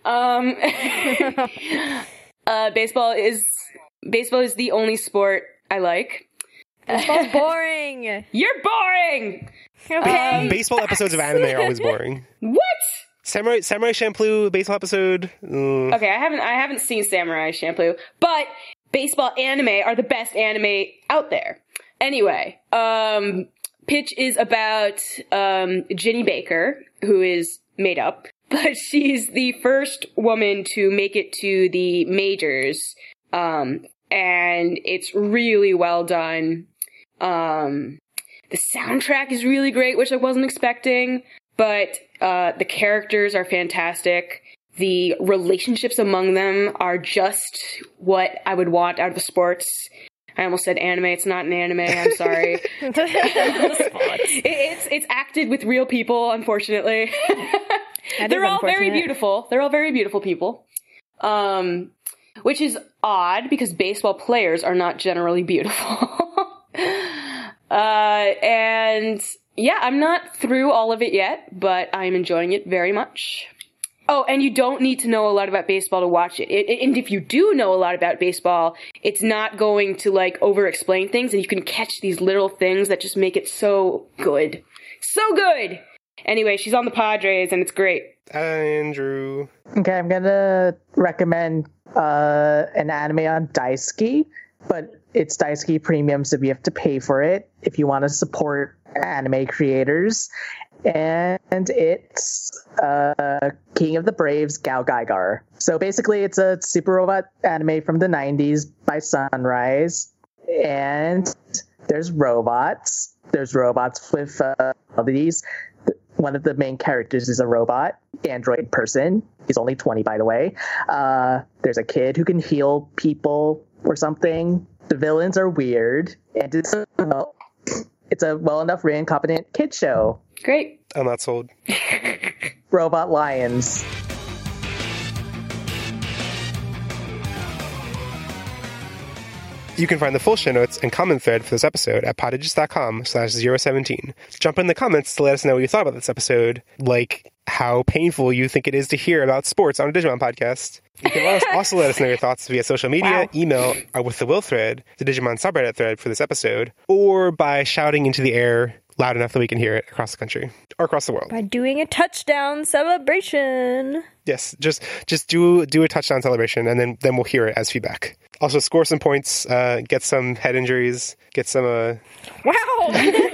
Baseball is the only sport I like. Baseball's boring. You're boring! Okay. Baseball episodes of anime are always boring. What? Samurai Champloo baseball episode. Okay, I haven't seen Samurai Champloo, but baseball anime are the best anime out there. Anyway, Pitch is about Ginny Baker, who is made up, but she's the first woman to make it to the majors, and it's really well done. The soundtrack is really great, which I wasn't expecting, but the characters are fantastic. The relationships among them are just what I would want out of the sports. I almost said anime. It's not an anime. I'm sorry. It's acted with real people, unfortunately. They're all very beautiful. They're all very beautiful people. Which is odd because baseball players are not generally beautiful. And yeah, I'm not through all of it yet, but I'm enjoying it very much. Oh, and you don't need to know a lot about baseball to watch it. And if you do know a lot about baseball, it's not going to over-explain things, and you can catch these little things that just make it so good. So good! Anyway, she's on the Padres, and it's great. Andrew. Okay, I'm gonna recommend an anime on Daisuke, but it's Daisuke Premium, so you have to pay for it if you want to support anime creators. And it's King of the Braves, Gao Gaigar. So basically, it's a super robot anime from the 90s by Sunrise. And there's robots. There's robots with abilities. One of the main characters is a robot, android person. He's only 20, by the way. There's a kid who can heal people or something. The villains are weird. And it's a well enough written, competent kid show. Great. I'm not sold. Robot lions. You can find the full show notes and comment thread for this episode at podages.com/017. Jump in the comments to let us know what you thought about this episode, like how painful you think it is to hear about sports on a Digimon podcast. You can also let us know your thoughts via social media, email, or with the Will thread, the Digimon subreddit thread for this episode, or by shouting into the air loud enough that we can hear it across the country or across the world. By doing a touchdown celebration. Yes, just do a touchdown celebration, and then we'll hear it as feedback. Also, score some points, get some head injuries, get some... Wow!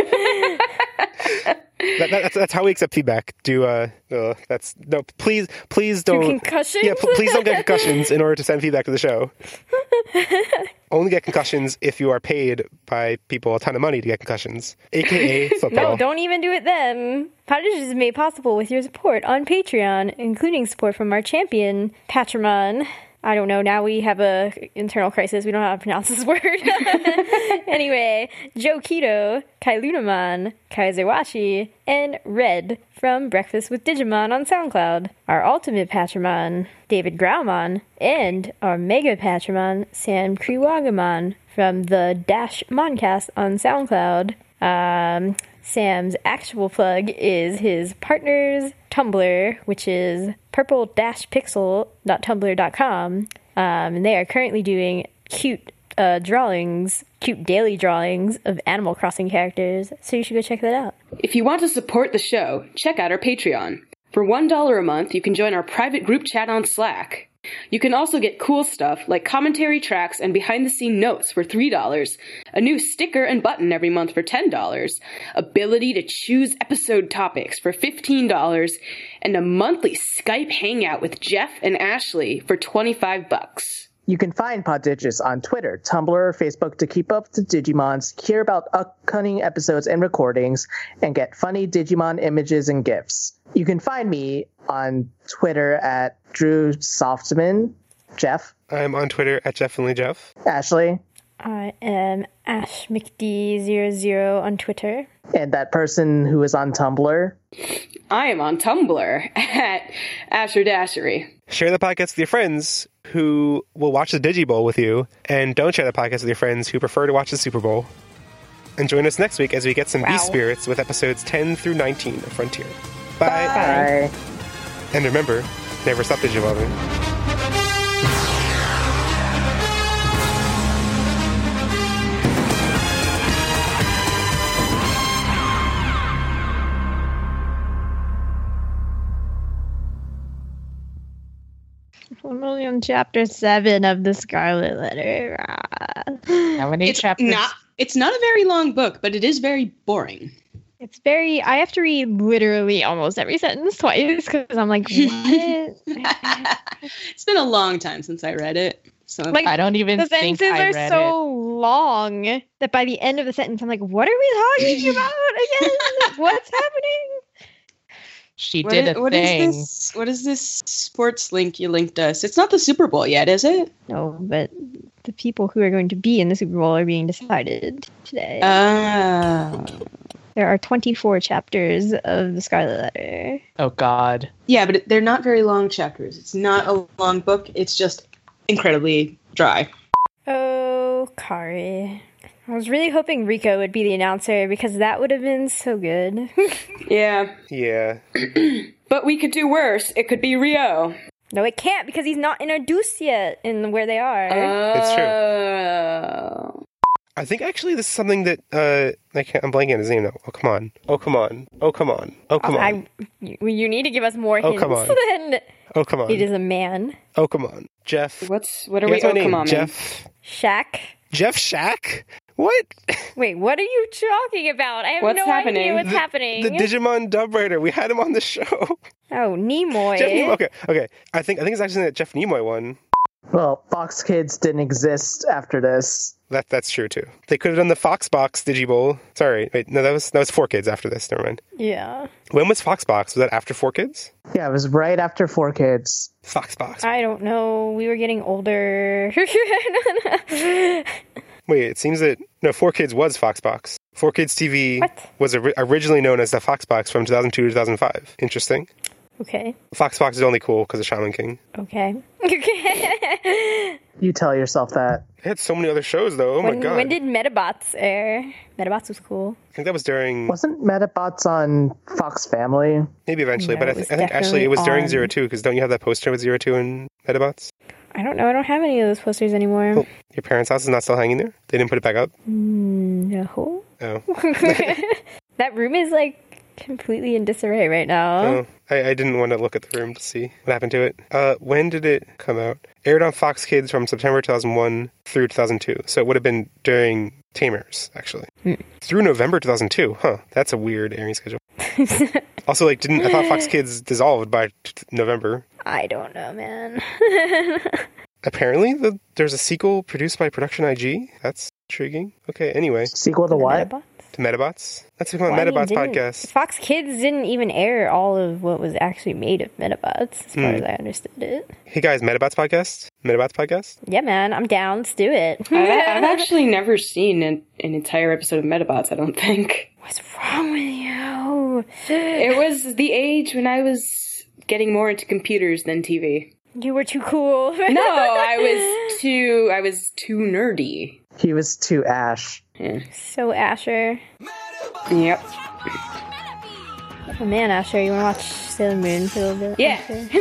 That's how we accept feedback. Please don't... Do concussions? Yeah, please don't get concussions in order to send feedback to the show. Only get concussions if you are paid by people a ton of money to get concussions, aka football. No, don't even do it then. Podages is made possible with your support on Patreon, including support from our champion, Patramon. I don't know, now we have a internal crisis. We don't know how to pronounce this word. Anyway, Joe Keto, Kai Lunaman, Kai Zewashi, and Red from Breakfast with Digimon on SoundCloud. Our ultimate Patramon, David Graumon, and our mega Patramon, Sam Kriwagamon from the Dash Moncast on SoundCloud. Sam's actual plug is his partner's Tumblr, which is purple-pixel.tumblr.com. And they are currently doing cute daily drawings of Animal Crossing characters, so you should go check that out. If you want to support the show, check out our Patreon. For $1 a month, you can join our private group chat on Slack. You can also get cool stuff like commentary tracks and behind-the-scene notes for $3, a new sticker and button every month for $10, ability to choose episode topics for $15, and a monthly Skype hangout with Jeff and Ashley for $25. You can find Poddigits on Twitter, Tumblr, or Facebook to keep up with Digimons, hear about upcoming episodes and recordings, and get funny Digimon images and GIFs. You can find me on Twitter at Drew Softman. Jeff? I'm on Twitter at JeffOnlyJeff. Ashley? I am Ash McD00 on Twitter. And that person who is on Tumblr? I am on Tumblr at Asher Dashery. Share the podcast with your friends who will watch the Digibowl with you, and don't share the podcast with your friends who prefer to watch the Super Bowl. And join us next week as we get some Beast Spirits with episodes 10 through 19 of Frontier. Bye. Bye. And remember, never stop Digivolving. I'm only on chapter 7 of the Scarlet Letter. How many chapters? It's not a very long book, but it is very boring. It's very... I have to read literally almost every sentence twice because I'm like, what? It's been a long time since I read it. So like, I don't even the think sentences I are read so long that by the end of the sentence, I'm like, what are we talking about again? What's happening? She did a thing. What is this sports link you linked us? It's not the Super Bowl yet, is it? No, but the people who are going to be in the Super Bowl are being decided today. There are 24 chapters of the Scarlet Letter. Oh, God. Yeah, but they're not very long chapters. It's not a long book. It's just incredibly dry. Oh, Kari. I was really hoping Rico would be the announcer because that would have been so good. Yeah. Yeah. But we could do worse. It could be Rio. No, it can't because he's not introduced yet in where they are. It's true. I think actually this is something that I'm blanking on his name now. Oh come on! Oh come on! Oh come on! Oh come on! You need to give us more hints. Come on. Than oh come on! It is a man. Oh come on, Jeff. What are we? Oh come on, Jeff. Shaq. Jeff Shaq. What? Wait, what are you talking about? I have what's no happening? idea what's happening. The Digimon dub writer. We had him on the show. Oh, Nimoy. Jeff Nimoy. Okay. I think it's actually that Jeff Nimoy one. Well, Fox Kids didn't exist after this. That's true too. They could have done the Foxbox Digibowl. Sorry, wait, no, that was 4Kids after this. Never mind. Yeah. When was Foxbox? Was that after 4Kids? Yeah, it was right after 4Kids. Foxbox. I don't know. We were getting older. Wait, it seems that 4Kids was Foxbox. 4Kids TV was originally known as the Foxbox from 2002 to 2005. Interesting. Okay. Foxbox is only cool because of Shaman King. Okay. You tell yourself that. They had so many other shows, though. Oh my god. When did Metabots air? Metabots was cool. I think that was during... Wasn't Metabots on Fox Family? Maybe eventually, No, but I it think was actually it was during on- Zero Two, because don't you have that poster with Zero Two and Metabots? I don't know. I don't have any of those posters anymore. Oh, your parents' house is not still hanging there? They didn't put it back up? No. Oh. That room is like completely in disarray right now. Oh, I didn't want to look at the room to see what happened to it. When did it come out? Aired on Fox Kids from September 2001 through 2002. So it would have been during Tamers, actually. Through November 2002. Huh. That's a weird airing schedule. Also, I thought Fox Kids dissolved by November. I don't know, man. Apparently, there's a sequel produced by Production IG. That's intriguing. Okay, anyway. Sequel to what? Metabots? To Metabots. Let's become a Well, I mean, Metabots didn't- podcast. Fox Kids didn't even air all of what was actually made of Metabots, as far as I understood it. Hey guys, Metabots podcast? Metabots podcast? Yeah, man, I'm down. Let's do it. I've actually never seen an entire episode of Metabots, I don't think. What's wrong with you? It was the age when I was getting more into computers than TV. You were too cool. No, I was too nerdy. He was too Ash. Yeah. So, Asher. Yep. Oh man, Asher, you want to watch Sailor Moon for a little bit? Yeah.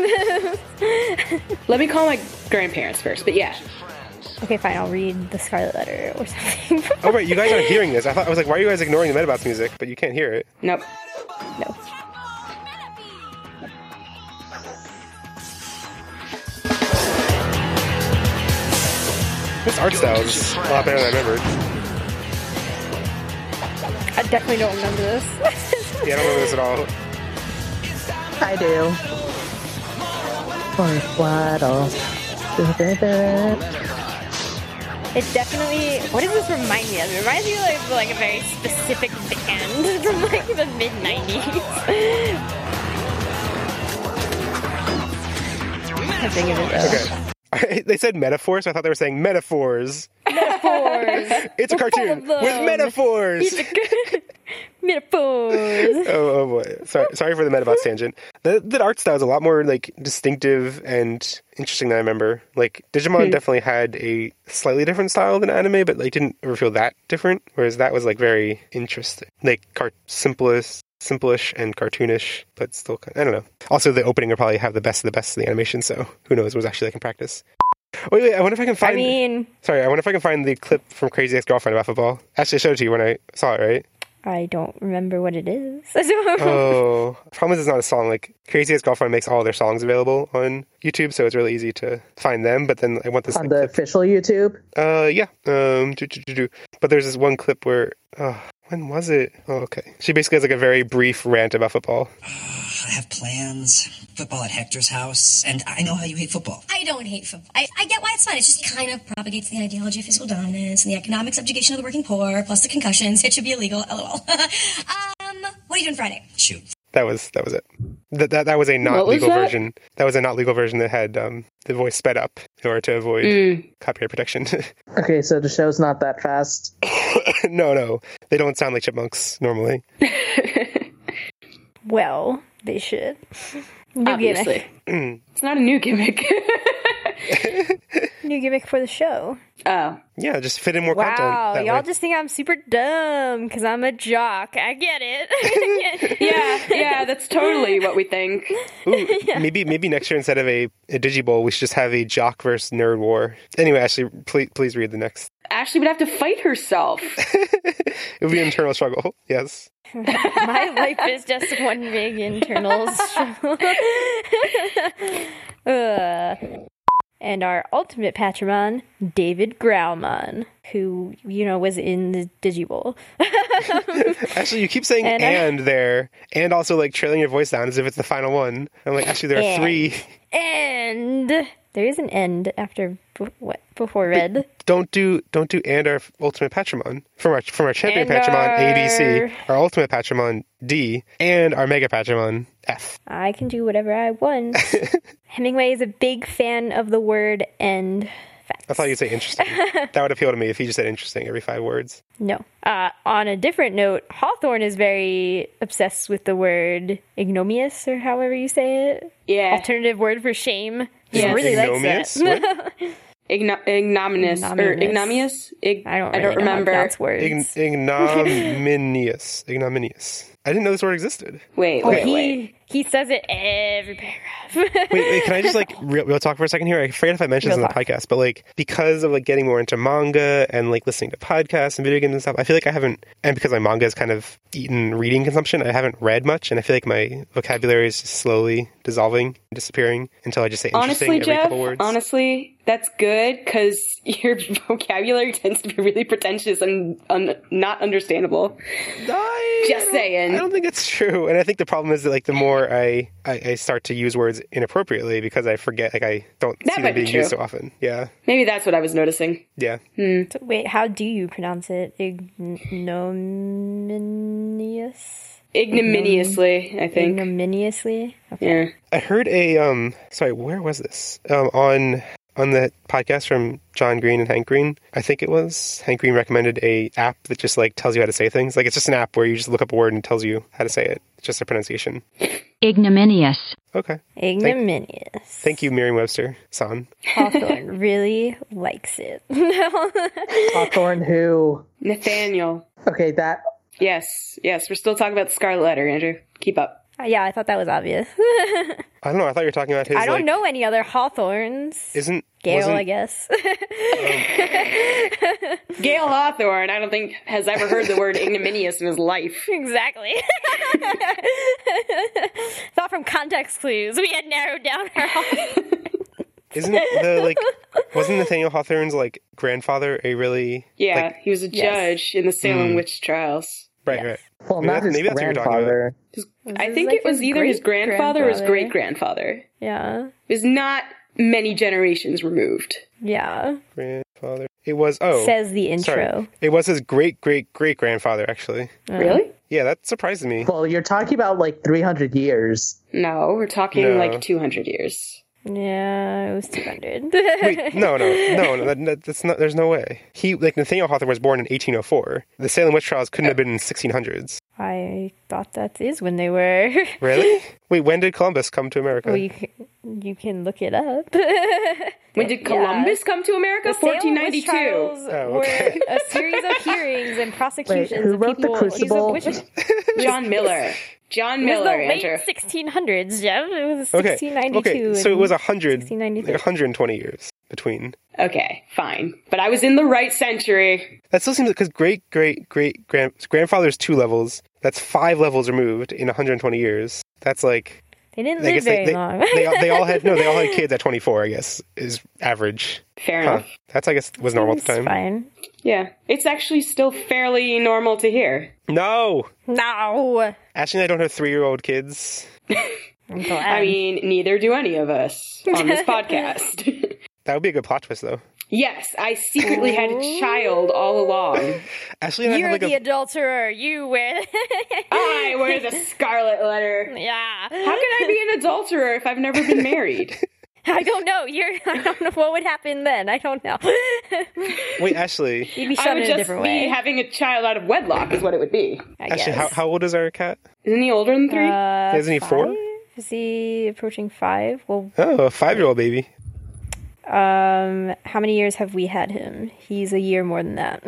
Let me call my grandparents first, but yeah. Okay, fine, I'll read the Scarlet Letter or something. Oh, right, you guys aren't hearing this. I was like, why are you guys ignoring the Metabots music? But you can't hear it. Nope. No. This art style is a lot better than I remembered. I definitely don't remember this. Yeah, I don't remember this at all. I do. It definitely. What does this remind me of? It reminds me of like a very specific band from like the mid '90s. I think of it though. Okay. They said metaphors, so I thought they were saying metaphors. Metaphors. It's a cartoon with metaphors. Metaphors. Oh boy. Sorry for the Metabots tangent. The art style is a lot more like distinctive and interesting than I remember. Like Digimon definitely had a slightly different style than anime, but like didn't ever feel that different. Whereas that was like very interesting. Like simplish and cartoonish, but still I don't know. Also, the opening will probably have the best of the animation, so who knows what's actually like in practice. Wait, I wonder if I can find... I wonder if I can find the clip from Crazy Ex-Girlfriend about football. Actually, I showed it to you when I saw it, right? I don't remember what it is. Oh, problem is it's not a song. Like, Crazy Ex-Girlfriend makes all their songs available on YouTube, so it's really easy to find them, but then I want this... On the official YouTube? Yeah. But there's this one clip where... when was it? Oh, okay. She basically has like a very brief rant about football. I have plans. Football at Hector's house. And I know how you hate football. I don't hate football. I get why it's fun. It just kind of propagates the ideology of physical dominance and the economic subjugation of the working poor, plus the concussions. It should be illegal. LOL. What are you doing Friday? Shoot. That was it. That was a not legal version. That was a not legal version that had the voice sped up in order to avoid copyright protection. Okay, so the show's not that fast. No, they don't sound like chipmunks normally. Well, they should. New Obviously. gimmick. It's not a new gimmick. New gimmick for the show. Oh. Yeah, just fit in more content. Wow, that y'all way. just think I'm super dumb because I'm a jock. I get it. Yeah, that's totally what we think. Ooh, maybe next year instead of a Digibowl, we should just have a jock versus nerd war. Anyway, Ashley, please read the next. Ashley would have to fight herself. It would be an internal struggle, yes. My life is just one big internal struggle. And our ultimate Patramon, David Grauman, who, was in the Digibowl. Actually, you keep saying and there, and also like trailing your voice down as if it's the final one. I'm like, actually, there are three. And there is an end after what? Before red. Don't do and our ultimate Patramon from our champion Patramon ABC, our ultimate Patramon D, and our mega Patramon F. I can do whatever I want. Hemingway is a big fan of the word end. Facts. I thought you'd say interesting. That would appeal to me if he just said interesting every 5 words. No. On a different note, Hawthorne is very obsessed with the word ignominious, or however you say it. Yeah. Alternative word for shame. Yeah. He really likes that. Ignominious. Or ignominious? I don't remember. Know words. Ignominious. Ignominious. I didn't know this word existed. Wait. He says it every paragraph. wait, can I just real talk for a second here? I forget if I mentioned this in the podcast, but because of getting more into manga and listening to podcasts and video games and stuff, I feel like I haven't, and because my manga has kind of eaten reading consumption, I haven't read much, and I feel like my vocabulary is just slowly dissolving, disappearing until I just say interesting every couple words. Honestly, that's good because your vocabulary tends to be really pretentious and not understandable. Just saying. I don't think it's true, and I think the problem is that the more I start to use words inappropriately because I forget, I don't see them being used so often. Yeah. Maybe that's what I was noticing. Yeah. So wait, how do you pronounce it? Ignominious? Ignominiously, I think. Ignominiously? Okay. Yeah. I heard where was this? On the podcast from John Green and Hank Green, I think it was. Hank Green recommended a app that just tells you how to say things. It's just an app where you just look up a word and it tells you how to say it. It's just a pronunciation. Ignominious. Okay. Ignominious. Thank you, Merriam-Webster. San. Hawthorne really likes it. Hawthorne who? Nathaniel. Okay, that. Yes. We're still talking about the Scarlet Letter, Andrew. Keep up. Yeah, I thought that was obvious. I don't know. I thought you were talking about his. I don't know any other Hawthorns. Gale, I guess. Gale Hawthorne, I don't think has ever heard the word ignominious in his life. Exactly. Thought from context clues we had narrowed down our Isn't it wasn't Nathaniel Hawthorne's grandfather a really he was a judge in the Salem witch trials. Right. Well, not his grandfather. I think it was either his grandfather or his great grandfather. Yeah. It was not many generations removed. Yeah. Grandfather. It was says the intro. Sorry. It was his great grandfather actually. Really? Yeah, that surprised me. Well, you're talking about 300 years. No, we're talking 200 years. Yeah, it was 200. Wait, no, that's not. There's no way. Nathaniel Hawthorne was born in 1804. The Salem witch trials couldn't have been in 1600s. I thought that is when they were. Really? Wait, when did Columbus come to America? Well, you can look it up. When did Columbus come to America? The 1492. Were a series of hearings and prosecutions. Wait, who wrote people the Crucible? John Miller. John Miller, Andrew. It was the late 1600s, Jeff. It was 1692. Okay, so it was 1693. 120 years between. Okay, fine. But I was in the right century. That still seems because grandfather's 2 levels. That's 5 levels removed in 120 years. That's They didn't live very long. they all had kids at 24, I guess, is average. Fair enough. That's, I guess, was normal at the time. Fine. Yeah. It's actually still fairly normal to hear. No! Ashley and I don't have 3-year-old kids. I mean, neither do any of us on this podcast. That would be a good plot twist, though. Yes, I secretly had a child all along. Ashley and I You're the adulterer. You wear... I wear the scarlet letter. Yeah. How can I be an adulterer if I've never been married? I don't know. I don't know what would happen then. I don't know. Wait, Ashley. You'd be shot in a different way. I would just be having a child out of wedlock is what it would be. Ashley, how old is our cat? Isn't he older than 3? Isn't he 4? Is he approaching 5? Well, a 5-year-old baby. How many years have we had him? He's a year more than that.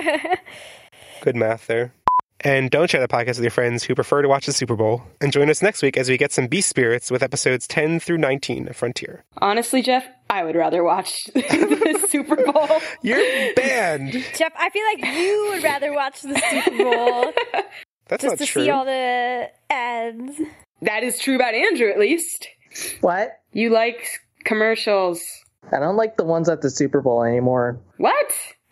Good math there. And don't share the podcast with your friends who prefer to watch the Super Bowl. And join us next week as we get some Beast Spirits with episodes 10 through 19 of Frontier. Honestly, Jeff, I would rather watch the Super Bowl. You're banned. Jeff, I feel like you would rather watch the Super Bowl. That's just not to true. see all the ads. That is true about Andrew, at least. What? You like commercials. I don't like the ones at the Super Bowl anymore. What?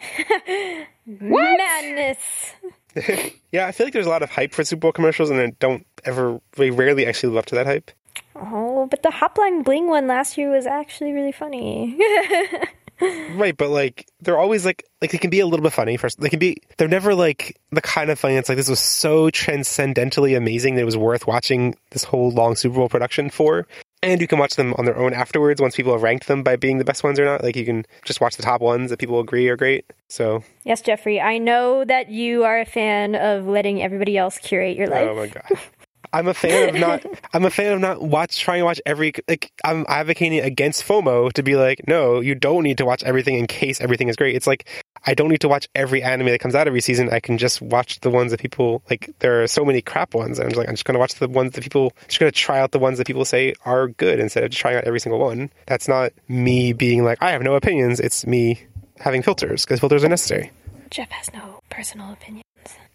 What? Madness. Yeah, I feel like there's a lot of hype for Super Bowl commercials, and we rarely actually live up to that hype. Oh, but the Hotline Bling one last year was actually really funny. Right, but they're always they can be a little bit funny. They're never the kind of funny that's this was so transcendentally amazing that it was worth watching this whole long Super Bowl production for. And you can watch them on their own afterwards once people have ranked them by being the best ones or not. You can just watch the top ones that people agree are great. So yes, Jeffrey, I know that you are a fan of letting everybody else curate your life. Oh my god. I'm a fan of not trying to watch every, I'm advocating against FOMO to be no, you don't need to watch everything in case everything is great. It's I don't need to watch every anime that comes out every season. I can just watch the ones that people, there are so many crap ones. And I'm just going to watch the ones that just going to try out the ones that people say are good instead of just trying out every single one. That's not me being I have no opinions. It's me having filters, because filters are necessary. Jeff has no personal opinions.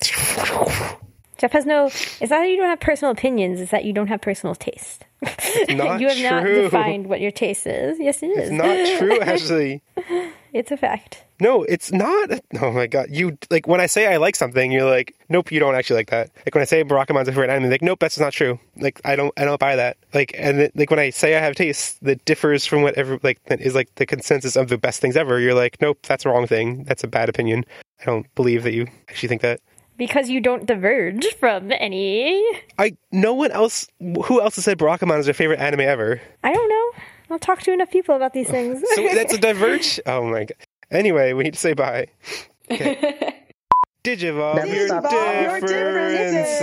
Jeff has no... It's not that you don't have personal opinions, it's that you don't have personal taste. It's not You have not true. defined what your taste is. Yes, it is. It's not true, Ashley. It's a fact. No, it's not. Oh my god. You, when I say I like something, you're nope, you don't actually like that. When I say Barakuman's a favorite anime, nope, that's not true. I don't buy that. And when I say I have taste that differs from whatever, that is the consensus of the best things ever, you're nope, that's a wrong thing. That's a bad opinion. I don't believe that you actually think that. Because you don't diverge from any... No one else... Who else has said Barakuman is their favorite anime ever? I don't know. I'll talk to enough people about these things. So that's a diverge? Oh my god. Anyway, we need to say bye. Okay. Digivolve your differences.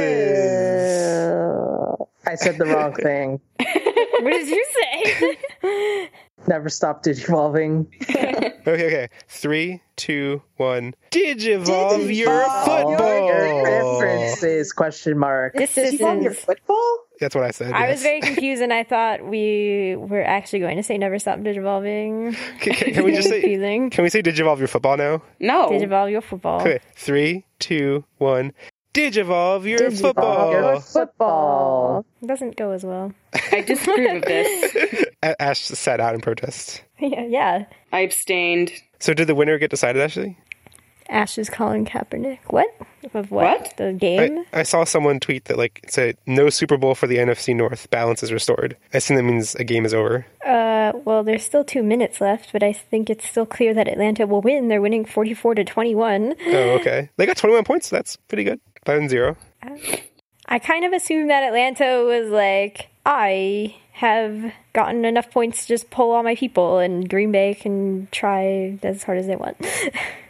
I said the wrong thing. What did you say? Never stop digivolving. Okay. 3, 2, 1. Digivolve your football. Your preferences? Question mark. Digivolve your football? That's what I said. I was very confused, and I thought we were actually going to say never stop digivolving. Can we just say? Can we say digivolve your football now? No. Digivolve your football. Okay. 3, 2, 1. Digivolve your football. Your football. It doesn't go as well. I disagree with this. Ash sat out in protest. Yeah. I abstained. So did the winner get decided, Ashley? Ash is Colin Kaepernick. What? Of what? The game? I saw someone tweet that, like, said, no Super Bowl for the NFC North. Balance is restored. I assume that means a game is over. Well, there's still 2 minutes left, but I think it's still clear that Atlanta will win. They're winning 44-21. Oh, okay. They got 21 points. That's pretty good. 5-0. I kind of assumed that Atlanta was like, I have gotten enough points to just pull all my people, and Green Bay can try as hard as they want.